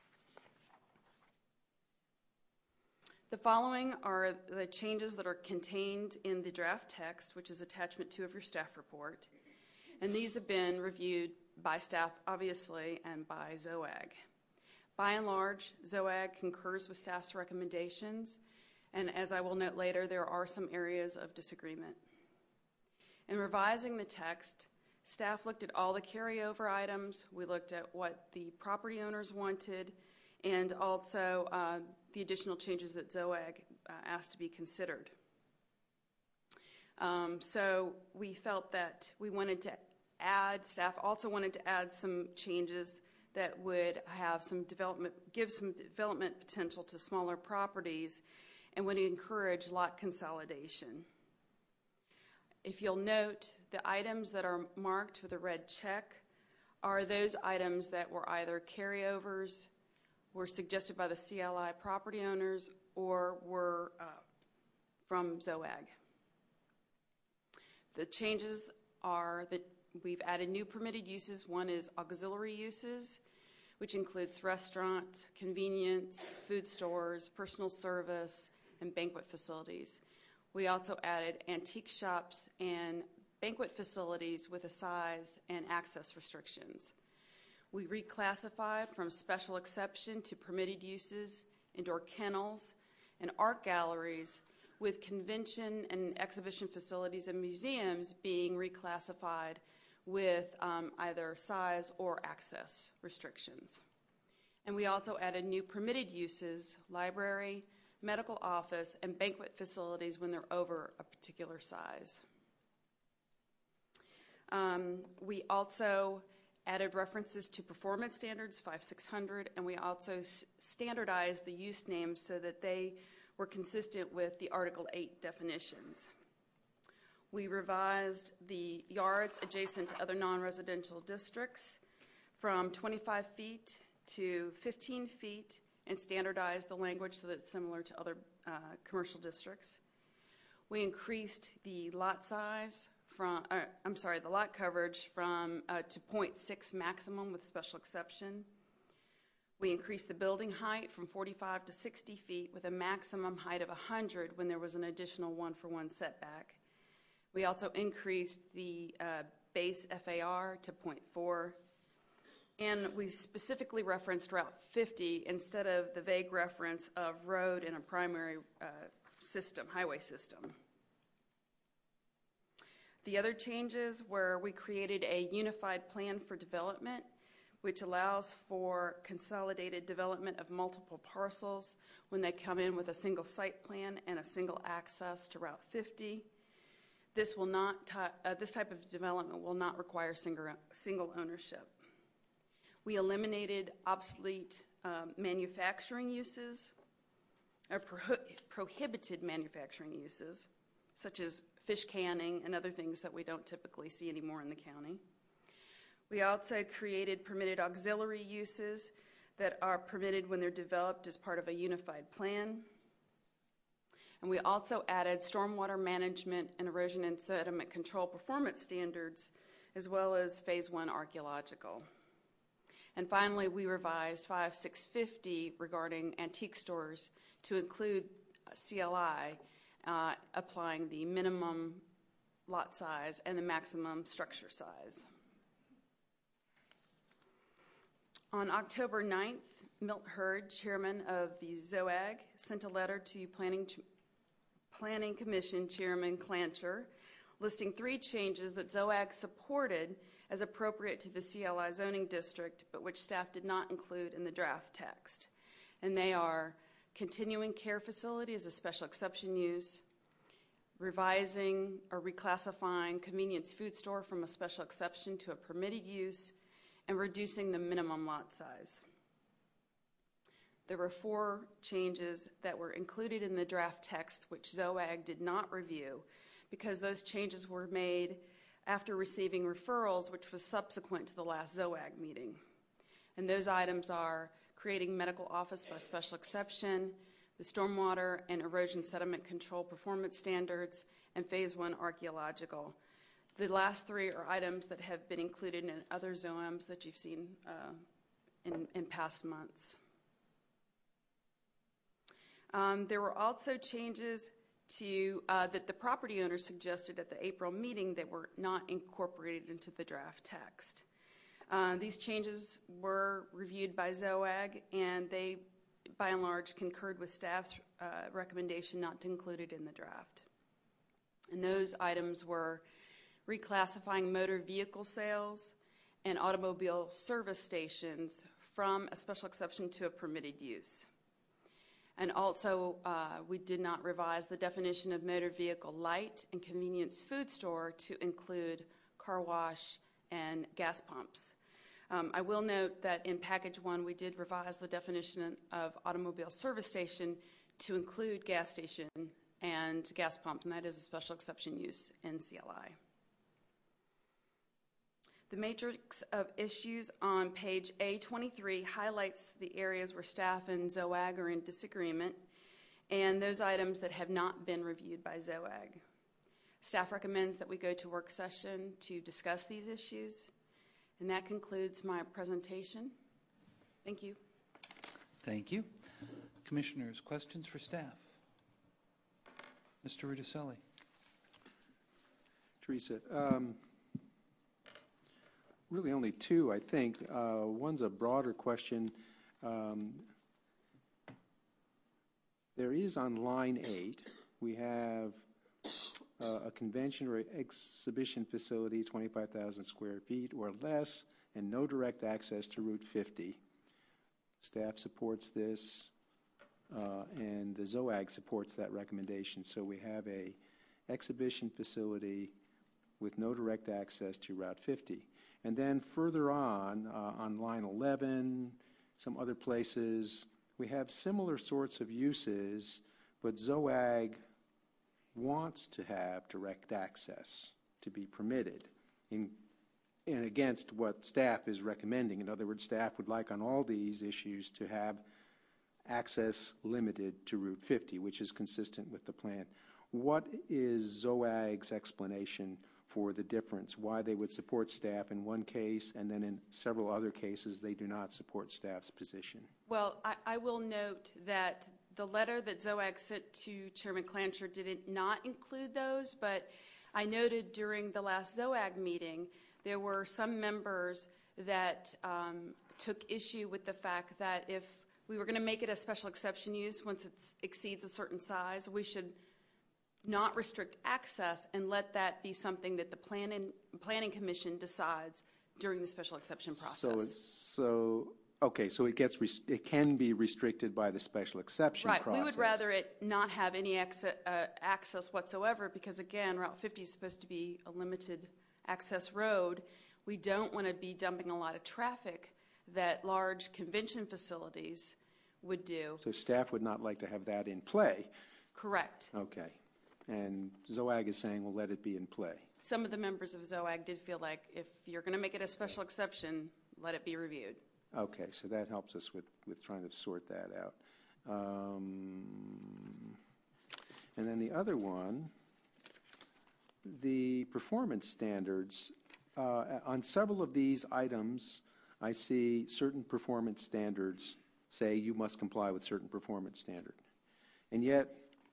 The following are the changes that are contained in the draft text, which is attachment two of your staff report. And these have been reviewed by staff, obviously, and by ZOAG. By and large, ZOAG concurs with staff's recommendations, and as I will note later, there are some areas of disagreement. In revising the text, staff looked at all the carryover items. We looked at what the property owners wanted, and also uh, the additional changes that ZOAG uh, asked to be considered. Um, so we felt that we wanted to add, staff also wanted to add some changes that would have some development, give some development potential to smaller properties and would encourage lot consolidation. If you'll note, the items that are marked with a red check are those items that were either carryovers, were suggested by the C L I property owners, or were uh, from ZOAG. The changes are that we've added new permitted uses. One is auxiliary uses, which includes restaurant, convenience, food stores, personal service, and banquet facilities. We also added antique shops and banquet facilities with a size and access restrictions. We reclassified from special exception to permitted uses indoor kennels and art galleries, with convention and exhibition facilities and museums being reclassified with um, either size or access restrictions. And we also added new permitted uses, library, medical office, and banquet facilities when they're over a particular size. Um, we also added references to performance standards five six hundred, and we also s- standardized the use names so that they were consistent with the Article eight definitions. We revised the yards adjacent to other non-residential districts from twenty-five feet to fifteen feet and standardized the language so that it's similar to other uh, commercial districts. We increased the lot size from, uh, I'm sorry, the lot coverage from uh, to zero point six maximum with special exception. We increased the building height from forty-five to sixty feet with a maximum height of one hundred when there was an additional one-for-one setback. We also increased the uh, base F A R to zero point four. And we specifically referenced Route fifty instead of the vague reference of road and a primary uh, system, highway system. The other changes were we created a unified plan for development, which allows for consolidated development of multiple parcels when they come in with a single site plan and a single access to Route fifty. This will not, uh, this type of development will not require single, single ownership. We eliminated obsolete um, manufacturing uses, or pro- prohibited manufacturing uses, such as fish canning and other things that we don't typically see anymore in the county. We also created permitted auxiliary uses that are permitted when they're developed as part of a unified plan. And we also added stormwater management and erosion and sediment control performance standards, as well as phase one archaeological. And finally, we revised five six fifty regarding antique stores to include C L I, uh, applying the minimum lot size and the maximum structure size. On October ninth, Milt Hurd, chairman of the ZOAG, sent a letter to Planning, Planning Commission Chairman Clancher listing three changes that ZOAG supported as appropriate to the C L I zoning district, but which staff did not include in the draft text. And they are continuing care facility as a special exception use, revising or reclassifying convenience food store from a special exception to a permitted use, and reducing the minimum lot size. There were four changes that were included in the draft text which ZOAG did not review because those changes were made after receiving referrals, which was subsequent to the last ZOAG meeting. And those items are creating medical office by special exception, the stormwater and erosion sediment control performance standards, and phase one archaeological. The last three are items that have been included in other ZOAMs that you've seen uh, in, in past months. Um, there were also changes to uh, that the property owner suggested at the April meeting that were not incorporated into the draft text. Uh, these changes were reviewed by ZOAG, and they, by and large, concurred with staff's uh, recommendation not to include it in the draft. And those items were reclassifying motor vehicle sales and automobile service stations from a special exception to a permitted use. And also, uh, we did not revise the definition of motor vehicle light and convenience food store to include car wash and gas pumps. Um, I will note that in package one, we did revise the definition of automobile service station to include gas station and gas pump, and that is a special exception use in C L I. The matrix of issues on page A twenty-three highlights the areas where staff and ZOAG are in disagreement, and those items that have not been reviewed by ZOAG. Staff recommends that we go to work session to discuss these issues, and that concludes my presentation. Thank you. Thank you. Commissioners, questions for staff? Mister Rudicelli. Teresa, um, really only two, I think. Uh, One's a broader question. Um, There is on line eight, we have uh, a convention or exhibition facility, twenty-five thousand square feet or less, and no direct access to Route fifty. Staff supports this, uh, and the ZOAG supports that recommendation. So we have a exhibition facility with no direct access to Route fifty. And then further on, uh, on line eleven, some other places, we have similar sorts of uses, but ZOAG wants to have direct access to be permitted in, in against what staff is recommending. In other words, staff would like on all these issues to have access limited to Route fifty, which is consistent with the plan. What is ZOAG's explanation for the difference, why they would support staff in one case and then in several other cases they do not support staff's position? Well, I, I will note that the letter that ZOAG sent to Chairman Clancher did not include those, but I noted during the last ZOAG meeting there were some members that um, took issue with the fact that if we were going to make it a special exception use once it exceeds a certain size, we should not restrict access and let that be something that the planning, planning commission decides during the special exception process. So, it's, so okay, so it gets rest- it can be restricted by the special exception right. process. We would rather it not have any access, uh, access whatsoever because, again, Route fifty is supposed to be a limited access road. We don't want to be dumping a lot of traffic that large convention facilities would do. So staff would not like to have that in play. Correct. Okay. And ZOAG is saying, well, let it be in play. Some of the members of ZOAG did feel like if you're going to make it a special exception, let it be reviewed. Okay, so that helps us with, with trying to sort that out. Um, and then the other one, the performance standards. Uh, on several of these items, I see certain performance standards say you must comply with certain performance standard. And yet,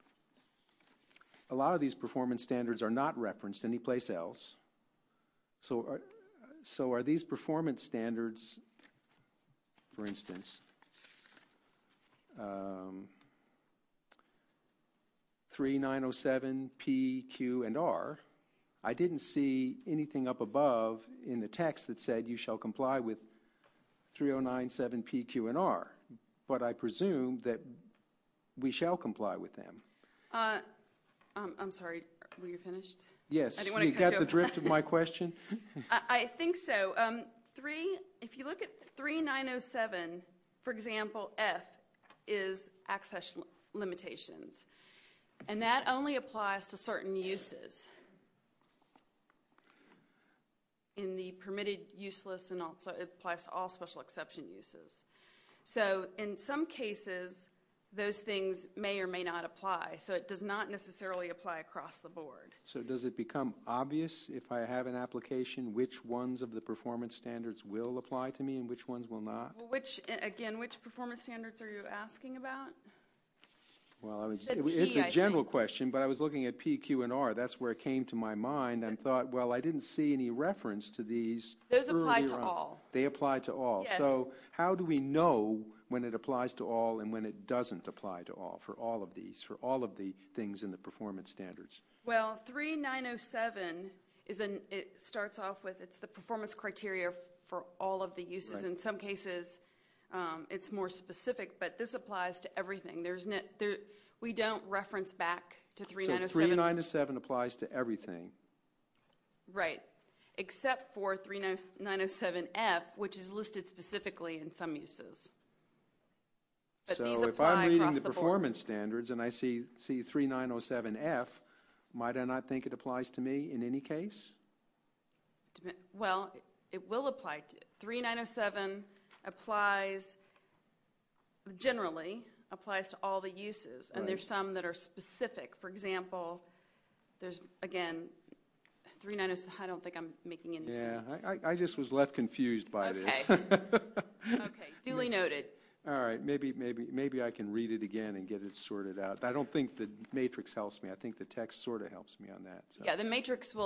a lot of these performance standards are not referenced anyplace else. So are, so are these performance standards, for instance, um, three nine oh seven, P, Q, and R, I didn't see anything up above in the text that said you shall comply with three oh nine seven, P, Q, and R, but I presume that we shall comply with them. Uh, Um, I'm sorry, were you finished? Yes, I didn't want you to cut got you the off. drift of my question? I, I think so. Um, three, if you look at three nine oh seven, for example, F is access l- limitations. And that only applies to certain uses in the permitted use list, and also it applies to all special exception uses. So in some cases, those things may or may not apply. So it does not necessarily apply across the board. So does it become obvious if I have an application which ones of the performance standards will apply to me and which ones will not? Well, which, again, which performance standards are you asking about? Well, I was, said it, P, it's a I general question, but I was looking at P, Q, and R. That's where it came to my mind and thought, well, I didn't see any reference to these. Those apply earlier to on. all. They apply to all. Yes. So how do we know when it applies to all and when it doesn't apply to all for all of these, for all of the things in the performance standards? Well, three nine oh seven is an, it starts off with, it's the performance criteria for all of the uses. Right. In some cases, um, it's more specific, but this applies to everything. There's no, there, we don't reference back to three nine oh seven. So three nine oh seven applies to everything. Right, except for three nine oh seven F, which is listed specifically in some uses. But so these if apply I'm reading across the the board. performance standards and I see, see three nine oh seven F, might I not think it applies to me in any case? Dep- Well, it- it will apply to, three nine oh seven applies, generally, applies to all the uses. And Right. there's some that are specific. For example, there's, again, three nine oh seven, I don't think I'm making any Yeah, sense. I, I- I just was left confused by Okay. this. Okay, duly noted. All right, maybe, maybe, maybe I can read it again and get it sorted out. I don't think the matrix helps me. I think the text sort of helps me on that. So. Yeah, the matrix will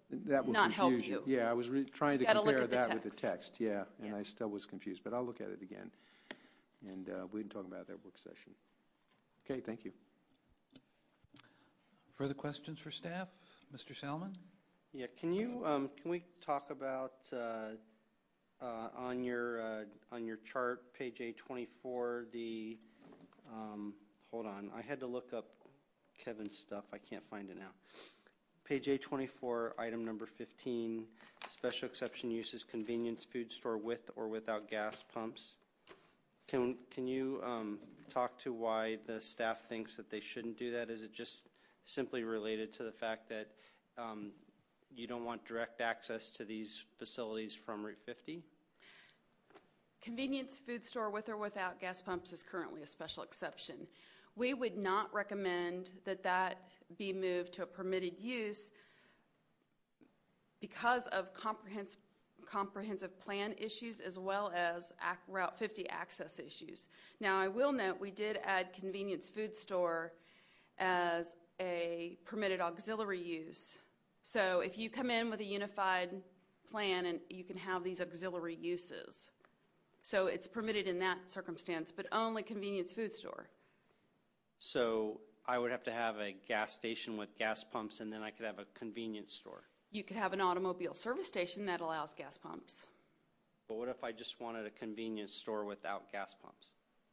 That will not help confuse you. Yeah, I was re- trying to You gotta look compare at the that with the text. text, yeah, and Yeah. I still was confused, but I'll look at it again. And uh, we can talk about that work session. Okay, thank you. Further questions for staff? Mister Salmon? Yeah, can you, um, can we talk about, uh, uh, on your, uh, on your chart, page A twenty-four, the, um, hold on, I had to look up Kevin's stuff, I can't find it now. Page A twenty-four, item number fifteen, special exception uses convenience food store with or without gas pumps. Can, can you, um, talk to why the staff thinks that they shouldn't do that? Is it just simply related to the fact that, um, you don't want direct access to these facilities from Route fifty? Convenience food store with or without gas pumps is currently a special exception. We would not recommend that that be moved to a permitted use because of comprehensive comprehensive plan issues as well as Route fifty access issues. Now, I will note we did add convenience food store as a permitted auxiliary use. So if you come in with a unified plan, and you can have these auxiliary uses. So it's permitted in that circumstance, but only convenience food store. So I would have to have a gas station with gas pumps, and then I could have a convenience store. You could have an automobile service station that allows gas pumps. But what if I just wanted a convenience store without gas pumps?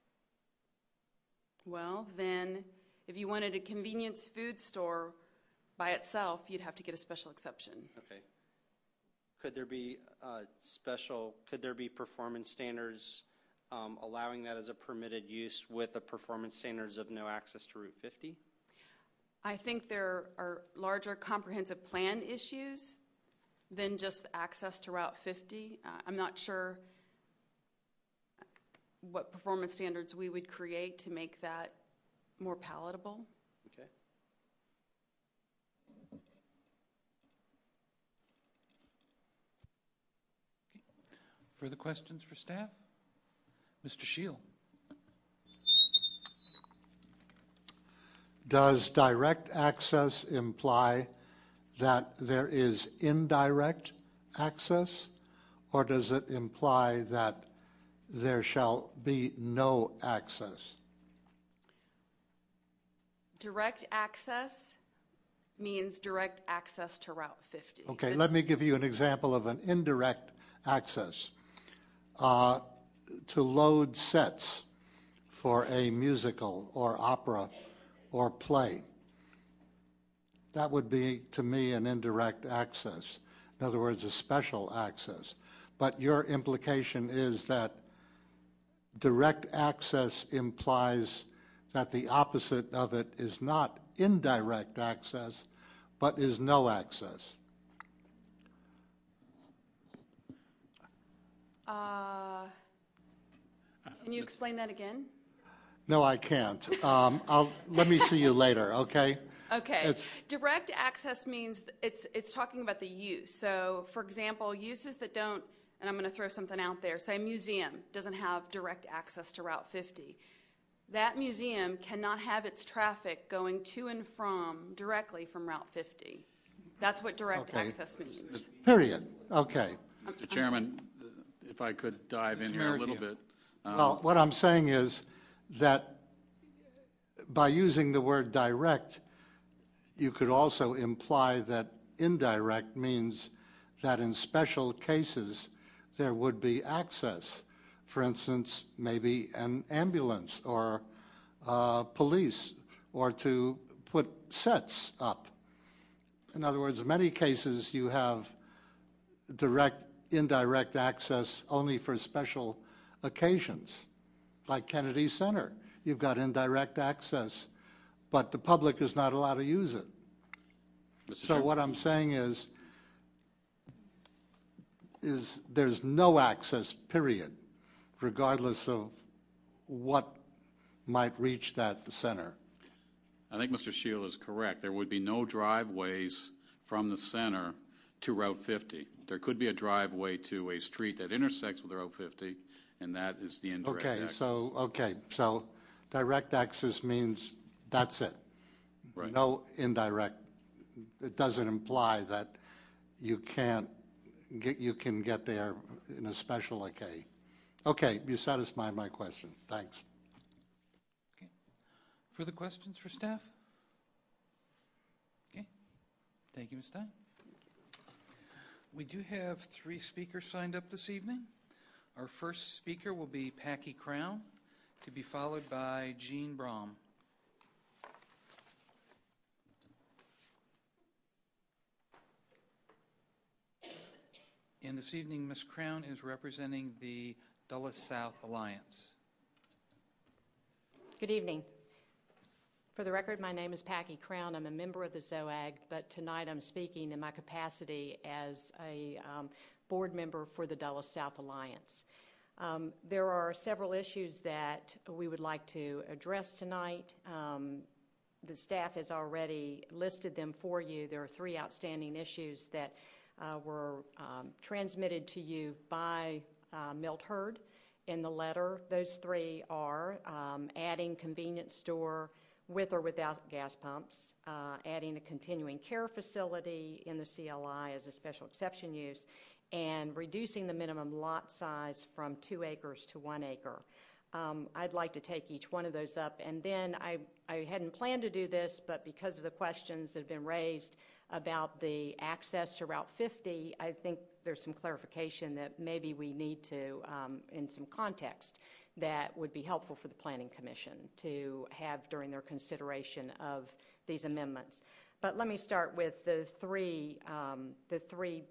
Well, then if you wanted a convenience food store by itself, you'd have to get a special exception. Okay. Could there be uh, special, could there be performance standards um, allowing that as a permitted use with the performance standards of no access to Route fifty? I think there are larger comprehensive plan issues than just access to Route fifty. Uh, I'm not sure what performance standards we would create to make that more palatable. Okay. Further questions for staff? Mister Shield. Does direct access imply that there is indirect access, or does it imply that there shall be no access? Direct access means direct access to Route fifty. Okay, The- let me give you an example of an indirect access. Uh, to load sets for a musical or opera or play. That would be, to me, an indirect access. In other words, a special access. But your implication is that direct access implies that the opposite of it is not indirect access, but is no access. Uh, can you explain that again? No, I can't. Um, I'll, let me see you later, okay? Okay. It's, Direct access means th- it's it's talking about the use. So, for example, uses that don't, and I'm going to throw something out there, say a museum doesn't have direct access to Route fifty. That museum cannot have its traffic going to and from directly from Route fifty. That's what direct Okay. access means. period, okay. Mister Chairman, if I could dive in Mister here a little Merrithew. bit. Um, Well, what I'm saying is that by using the word direct, you could also imply that indirect means that in special cases there would be access. For instance, maybe an ambulance or uh, police, or to put sets up. In other words, in many cases you have direct, indirect access only for special occasions, like Kennedy Center. You've got indirect access, but the public is not allowed to use it. Mister So Chairman? what I'm saying is, is there's no access, period, regardless of what might reach that center. I think Mister Shield is correct. There would be no driveways from the center to Route fifty. There could be a driveway to a street that intersects with Route fifty, and that is the indirect Okay, access. so, okay, so direct access means that's it. Right. No indirect. It doesn't imply that you can't get, you can get there in a special occasion. Okay, you satisfied my question. Thanks. Okay. Further questions for staff? Okay. Thank you, Miz Stein. We do have three speakers signed up this evening. Our first speaker will be Packy Crown, to be followed by Jean Brom. And this evening, Miz Crown is representing the Dulles South Alliance. Good evening. For the record, my name is Packy Crown. I'm a member of the Z O A G, but tonight I'm speaking in my capacity as a um, board member for the Dulles South Alliance. Um, there are several issues that we would like to address tonight. Um, the staff has already listed them for you. There are three outstanding issues that uh, were um, transmitted to you by uh, Milt Hurd in the letter. Those three are um, adding convenience store with or without gas pumps, uh, adding a continuing care facility in the C L I as a special exception use, and reducing the minimum lot size from two acres to one acre. Um, I'd like to take each one of those up, and then I, I hadn't planned to do this, but because of the questions that have been raised about the access to Route fifty, I think there's some clarification that maybe we need to, um, in some context, that would be helpful for the Planning Commission to have during their consideration of these amendments. But let me start with the three, um, the three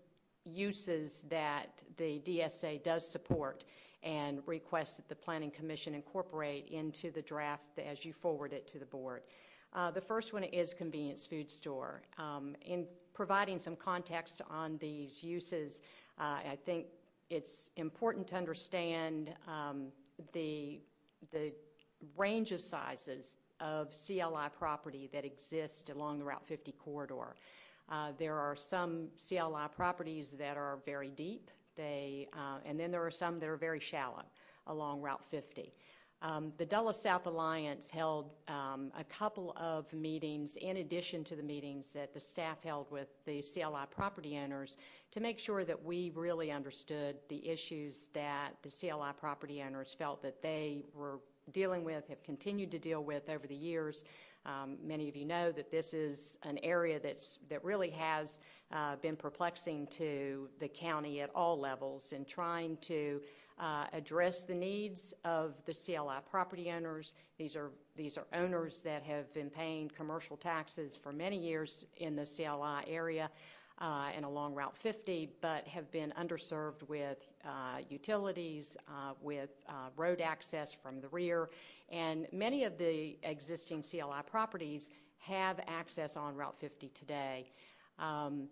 uses that the D S A does support and requests that the Planning Commission incorporate into the draft as you forward it to the board. Uh, the first one is convenience food store. Um, in providing some context on these uses, uh, I think it's important to understand um, the, the range of sizes of C L I property that exist along the Route fifty corridor. Uh, there are some C L I properties that are very deep, they, uh, and then there are some that are very shallow along Route fifty. Um, the Dulles South Alliance held um, a couple of meetings in addition to the meetings that the staff held with the C L I property owners to make sure that we really understood the issues that the C L I property owners felt that they were dealing with, have continued to deal with over the years. Um, many of you know that this is an area that's, that really has uh, been perplexing to the county at all levels in trying to uh, address the needs of the C L I property owners. These are, these are owners that have been paying commercial taxes for many years in the C L I area uh, and along Route fifty, but have been underserved with uh, utilities, uh, with uh, road access from the rear. And many of the existing C L I properties have access on Route fifty today. Um,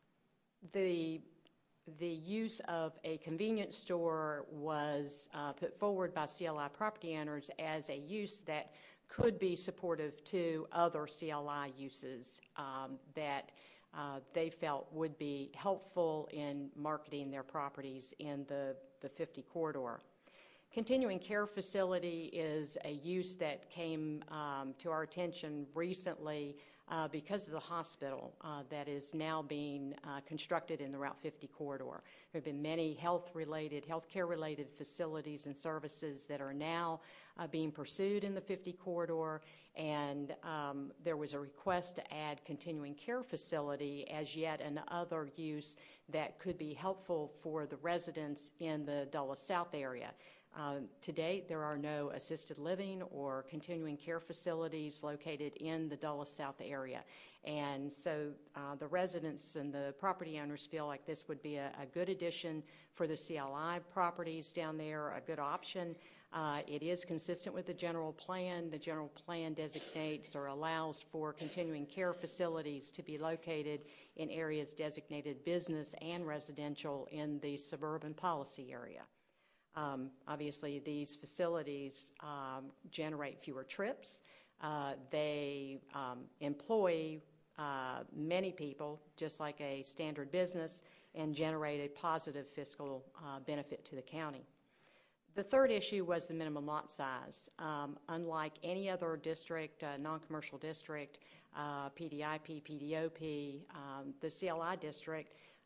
the, the use of a convenience store was uh, put forward by C L I property owners as a use that could be supportive to other C L I uses um, that uh, they felt would be helpful in marketing their properties in the, the fifty corridor. Continuing care facility is a use that came um, to our attention recently uh, because of the hospital uh, that is now being uh, constructed in the Route fifty corridor. There have been many health-related, healthcare-related facilities and services that are now uh, being pursued in the fifty corridor, and um, there was a request to add continuing care facility as yet another use that could be helpful for the residents in the Dulles South area. Uh, to date, there are no assisted living or continuing care facilities located in the Dulles South area. And so uh, the residents and the property owners feel like this would be a, a good addition for the C L I properties down there, a good option. Uh, it is consistent with the general plan. The general plan designates or allows for continuing care facilities to be located in areas designated business and residential in the suburban policy area. Um, obviously, these facilities um, generate fewer trips. Uh, they um, employ uh, many people, just like a standard business, and generate a positive fiscal uh, benefit to the county. The third issue was the minimum lot size. Um, unlike any other district, uh, non-commercial district, uh, P D I P, P D O P, um, the C L I district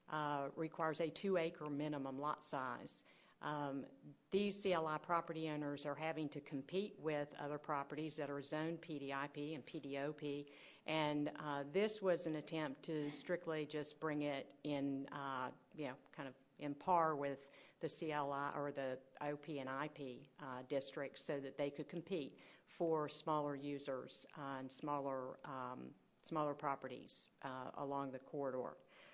uh, requires a two-acre minimum lot size. Um, these C L I property owners are having to compete with other properties that are zoned P D I P and P D O P, and uh, this was an attempt to strictly just bring it in, uh, you know, kind of in par with the C L I or the O P and I P uh, districts so that they could compete for smaller users uh, and smaller, um, smaller properties uh, along the corridor.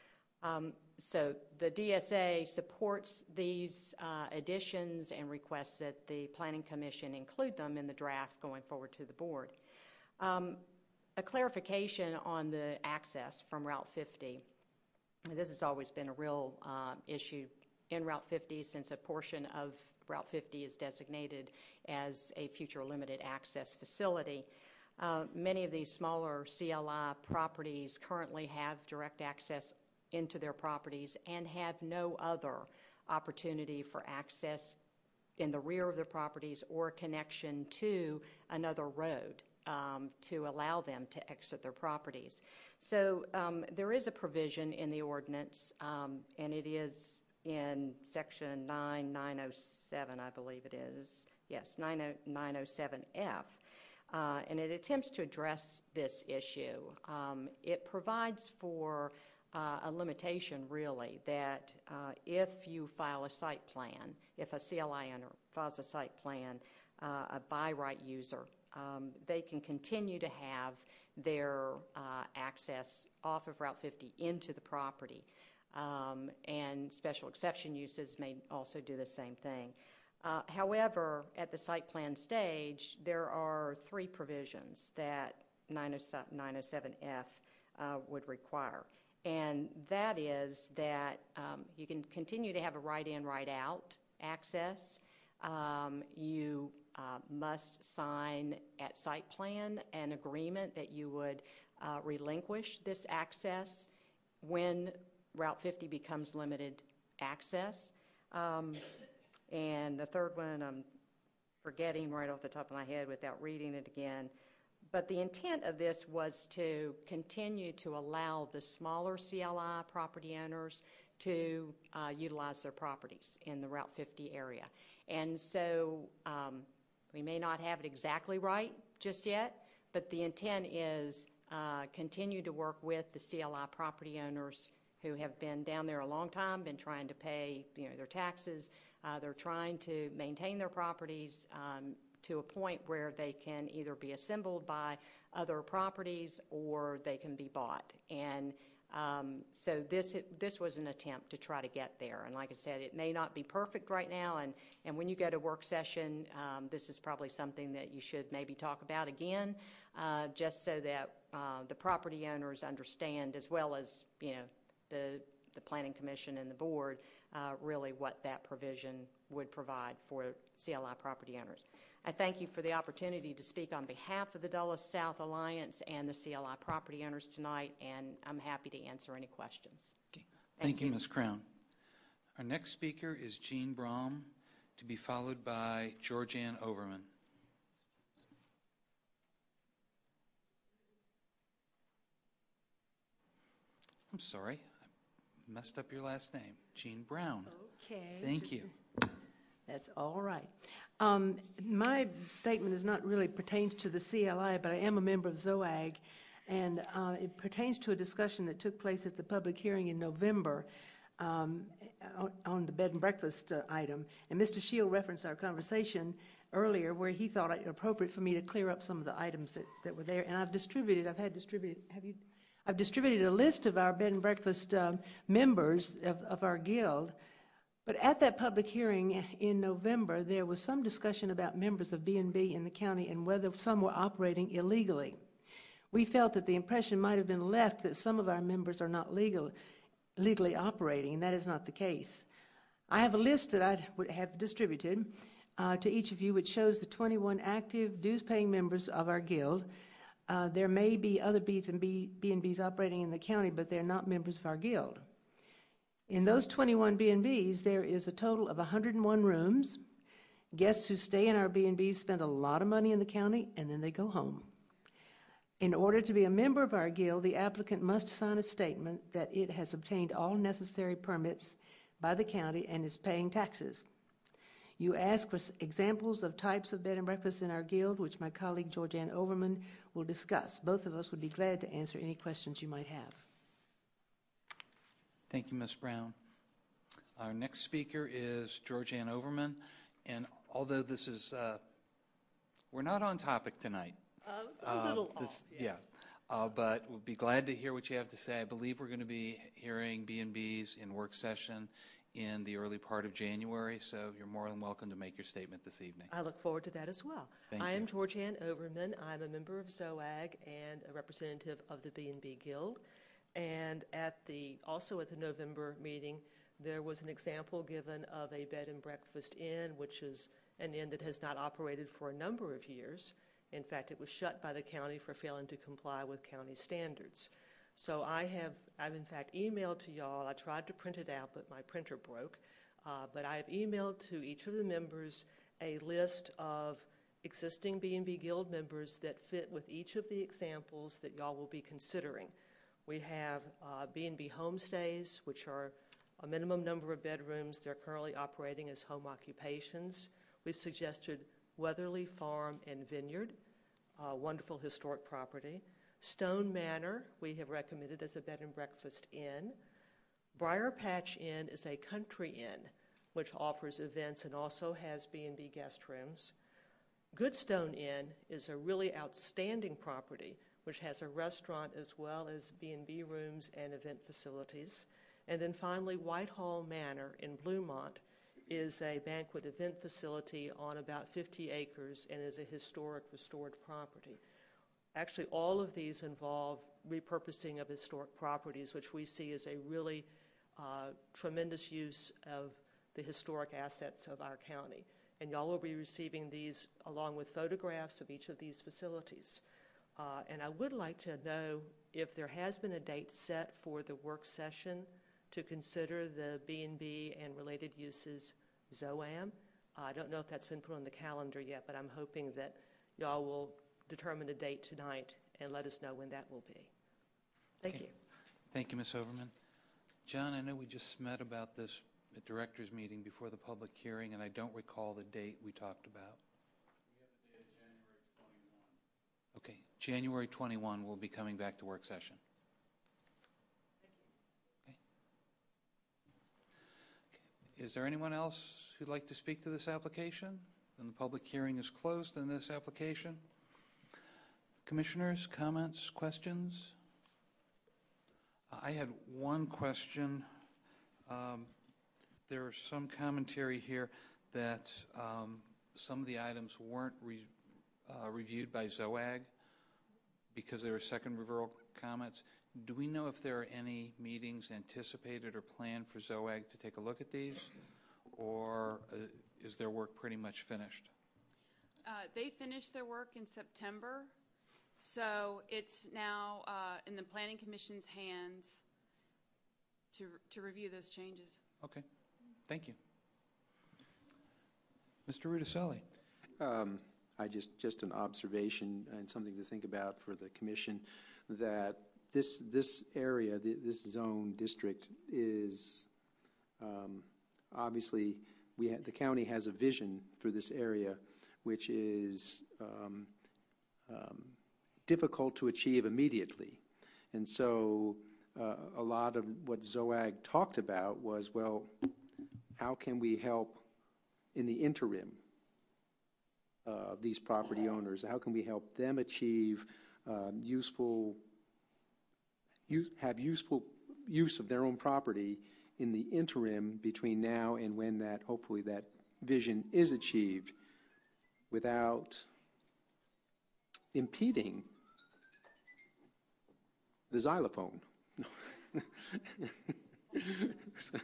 Um, so the D S A supports these uh, additions and requests that the Planning Commission include them in the draft going forward to the board. Um, a clarification on the access from Route fifty. This has always been a real uh, issue in Route fifty since a portion of Route fifty is designated as a future limited access facility. Uh, many of these smaller C L I properties currently have direct access into their properties and have no other opportunity for access in the rear of their properties or connection to another road um, to allow them to exit their properties. So um, there is a provision in the ordinance, um, and it is in section nine nine oh seven, I believe it is. Yes, nine oh seven F. Uh, and it attempts to address this issue. Um, it provides for uh, a limitation, really, that uh, if you file a site plan, if a C L I owner files a site plan, uh, a by right user, um, they can continue to have their uh, access off of Route fifty into the property. Um, and special exception uses may also do the same thing. Uh, however, at the site plan stage, there are three provisions that nine oh seven F uh, would require. And that is that um, you can continue to have a right-in, right-out access. Um, you uh, must sign at site plan an agreement that you would uh, relinquish this access when Route fifty becomes limited access. Um, and the third one I'm forgetting right off the top of my head without reading it again. But the intent of this was to continue to allow the smaller C L I property owners to uh, utilize their properties in the Route fifty area. And so um, we may not have it exactly right just yet, but the intent is uh, continue to work with the C L I property owners who have been down there a long time, been trying to pay you know, their taxes. Uh, they're trying to maintain their properties um, to a point where they can either be assembled by other properties or they can be bought. And um, so this this was an attempt to try to get there. And like I said, it may not be perfect right now. And, and when you go to work session, um, this is probably something that you should maybe talk about again, uh, just so that uh, the property owners understand, as well as you know the the Planning Commission and the board, uh, really what that provision would provide for C L I property owners. I thank you for the opportunity to speak on behalf of the Dulles South Alliance and the C L I property owners tonight, and I'm happy to answer any questions. Okay. Thank, thank you, Miz Crown. Our next speaker is Jean Brom, to be followed by Georgianne Overman. I'm sorry, I messed up your last name. Jean Brown. Okay. Thank you. That's all right. Um, my statement is not really pertains to the C L I, but I am a member of ZOAG, and uh, it pertains to a discussion that took place at the public hearing in November um, on, on the bed and breakfast uh, item. And Mister Shield referenced our conversation earlier where he thought it appropriate for me to clear up some of the items that, that were there. And I've distributed, I've had distributed, have you? I've distributed a list of our bed and breakfast um, members of, of our guild. But at that public hearing in November, there was some discussion about members of B and B in the county and whether some were operating illegally. We felt that the impression might have been left that some of our members are not legal, legally operating, and that is not the case. I have a list that I have distributed uh, to each of you, which shows the twenty-one active dues-paying members of our guild. Uh, there may be other B and Bs operating in the county, but they're not members of our guild. In those twenty-one B and Bs, there is a total of one hundred one rooms. Guests who stay in our B and Bs spend a lot of money in the county, and then they go home. In order to be a member of our guild, the applicant must sign a statement that it has obtained all necessary permits by the county and is paying taxes. You ask for examples of types of bed and breakfasts in our guild, which my colleague Georgianne Overman will discuss. Both of us would be glad to answer any questions you might have. Thank you, Miz Brown. Our next speaker is Georgianne Overman, and although this is, uh, we're not on topic tonight. Uh, a little uh, this, off, yes. Yeah, uh, but we'll be glad to hear what you have to say. I believe we're going to be hearing B and Bs in work session in the early part of January, so you're more than welcome to make your statement this evening. I look forward to that as well. Thank I you. am Georgianne Overman. I'm a member of ZOAG and a representative of the B and B Guild. And at the also at the November meeting, there was an example given of a bed and breakfast inn, which is an inn that has not operated for a number of years. In fact, it was shut by the county for failing to comply with county standards. So I have, I've in fact emailed to y'all. I tried to print it out, but my printer broke. Uh, but I have emailed to each of the members a list of existing B and B Guild members that fit with each of the examples that y'all will be considering. We have uh, B and B homestays, which are a minimum number of bedrooms. They're currently operating as home occupations. We've suggested Weatherly Farm and Vineyard, a wonderful historic property. Stone Manor, we have recommended as a bed and breakfast inn. Briar Patch Inn is a country inn, which offers events and also has B and B guest rooms. Goodstone Inn is a really outstanding property, which has a restaurant as well as B and B rooms and event facilities. And then finally, Whitehall Manor in Bluemont is a banquet event facility on about fifty acres and is a historic restored property. Actually, all of these involve repurposing of historic properties, which we see as a really uh, tremendous use of the historic assets of our county. And y'all will be receiving these along with photographs of each of these facilities. Uh, and I would like to know if there has been a date set for the work session to consider the B and B and related uses ZOAM. Uh, I don't know if that's been put on the calendar yet, but I'm hoping that y'all will determine a date tonight and let us know when that will be. Thank Okay. you. Thank you, Miz Overman. John, I know we just met about this at director's meeting before the public hearing, and I don't recall the date we talked about. We have the date of January twenty-first. Okay, January twenty-first, we'll be coming back to work session. Okay. Okay. Is there anyone else who'd like to speak to this application? Then the public hearing is closed on this application. Commissioners, comments, questions? I had one question. Um, there is some commentary here that um, some of the items weren't re, uh, reviewed by ZOAG because they were second referral comments. Do we know if there are any meetings anticipated or planned for ZOAG to take a look at these, or uh, is their work pretty much finished? Uh, they finished their work in September, so it's now uh, in the Planning Commission's hands to to review those changes. Okay, thank you. Mister Rudicelli. Um, I just, just an observation and something to think about for the commission, that this, this area, this zone district is um, obviously, we ha- the county has a vision for this area, which is um, um, difficult to achieve immediately. And so uh, a lot of what ZOAG talked about was, well, how can we help in the interim uh, these property owners? How can we help them achieve um, useful, use, have useful use of their own property in the interim between now and when that, hopefully, that vision is achieved without impeding the xylophone. so,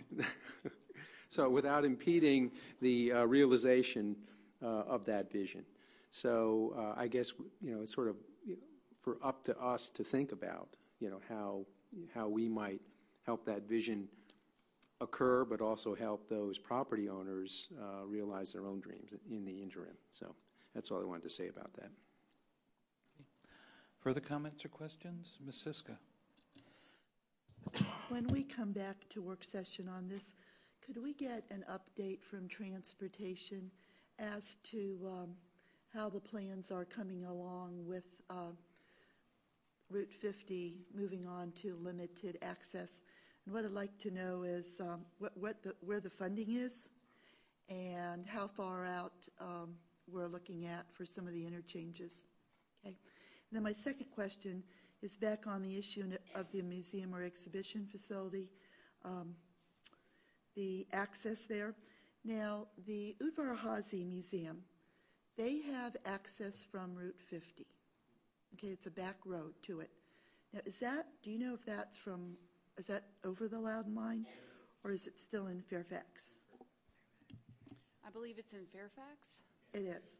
so without impeding the uh, realization uh, of that vision. So uh, I guess, you know, it's sort of for up to us to think about, you know, how how we might help that vision occur, but also help those property owners uh, realize their own dreams in the interim. So that's all I wanted to say about that. Further comments or questions? Miz Siska. When we come back to work session on this, could we get an update from transportation as to um, how the plans are coming along with uh, Route fifty moving on to limited access? And what I'd like to know is um, what, what the, where the funding is and how far out um, we're looking at for some of the interchanges. Okay. And then my second question is back on the issue of the museum or exhibition facility, um, the access there. Now, the Udvar Hazy Museum, they have access from Route fifty. Okay, it's a back road to it. Now, is that, do you know if that's from, is that over the Loudon line, or is it still in Fairfax? I believe it's in Fairfax. It is.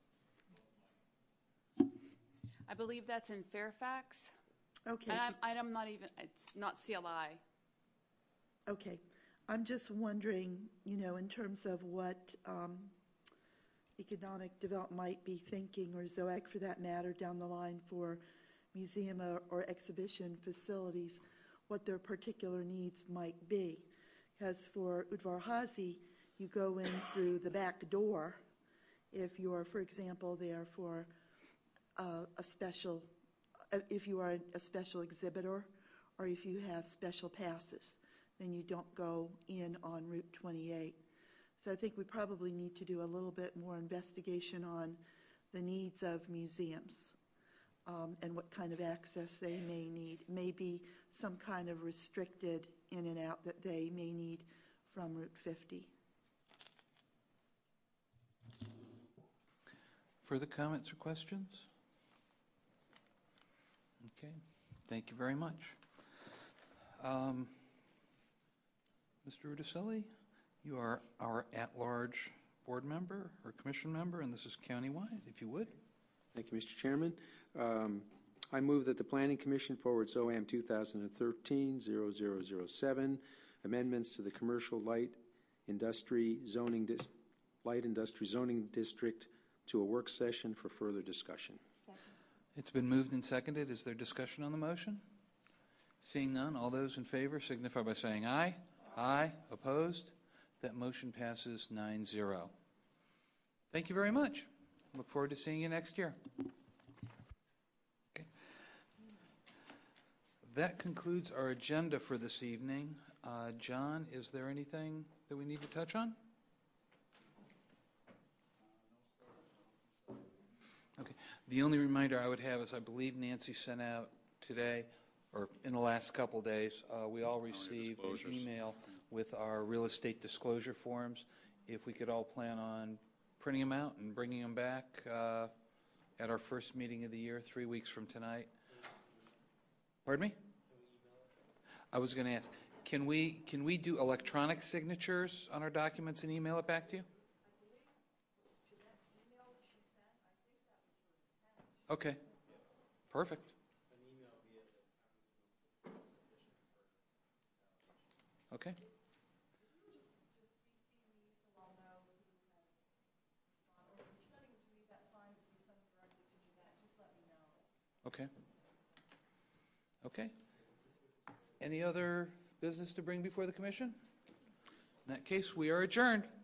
I believe that's in Fairfax. Okay. And I'm, I'm not even, it's not C L I. Okay. I'm just wondering, you know, in terms of what um, economic development might be thinking, or ZOAG for that matter, down the line for museum or, or exhibition facilities, what their particular needs might be. Because for Udvar Hazy, you go in through the back door if you're, for example, there for uh, a special, uh, if you are a special exhibitor, or if you have special passes, then you don't go in on Route twenty-eight. So I think we probably need to do a little bit more investigation on the needs of museums um, and what kind of access they may need. Maybe some kind of restricted in and out that they may need from Route fifty. Further comments or questions? Okay, thank you very much. Um, Mister Rudicelli, you are our at-large board member or commission member, and this is countywide, if you would. Thank you, Mister Chairman. Um, I move that the Planning Commission forwards O A M two thousand thirteen dash zero zero zero seven, amendments to the commercial light industry zoning dis- light industry zoning district to a work session for further discussion. Second. It's been moved and seconded. Is there discussion on the motion? Seeing none, all those in favor signify by saying aye. Aye. Opposed? That motion passes nine zero. Thank you very much. Look forward to seeing you next year. Okay. That concludes our agenda for this evening. Uh, John, is there anything that we need to touch on? Okay. The only reminder I would have is I believe Nancy sent out today, or in the last couple days, uh, we all received an email with our real estate disclosure forms. If we could all plan on printing them out and bringing them back uh, at our first meeting of the year, three weeks from tonight. Pardon me? I was going to ask, can we can we do electronic signatures on our documents and email it back to you? Okay, perfect. Okay. Okay. Okay. Any other business to bring before the commission? In that case, we are adjourned.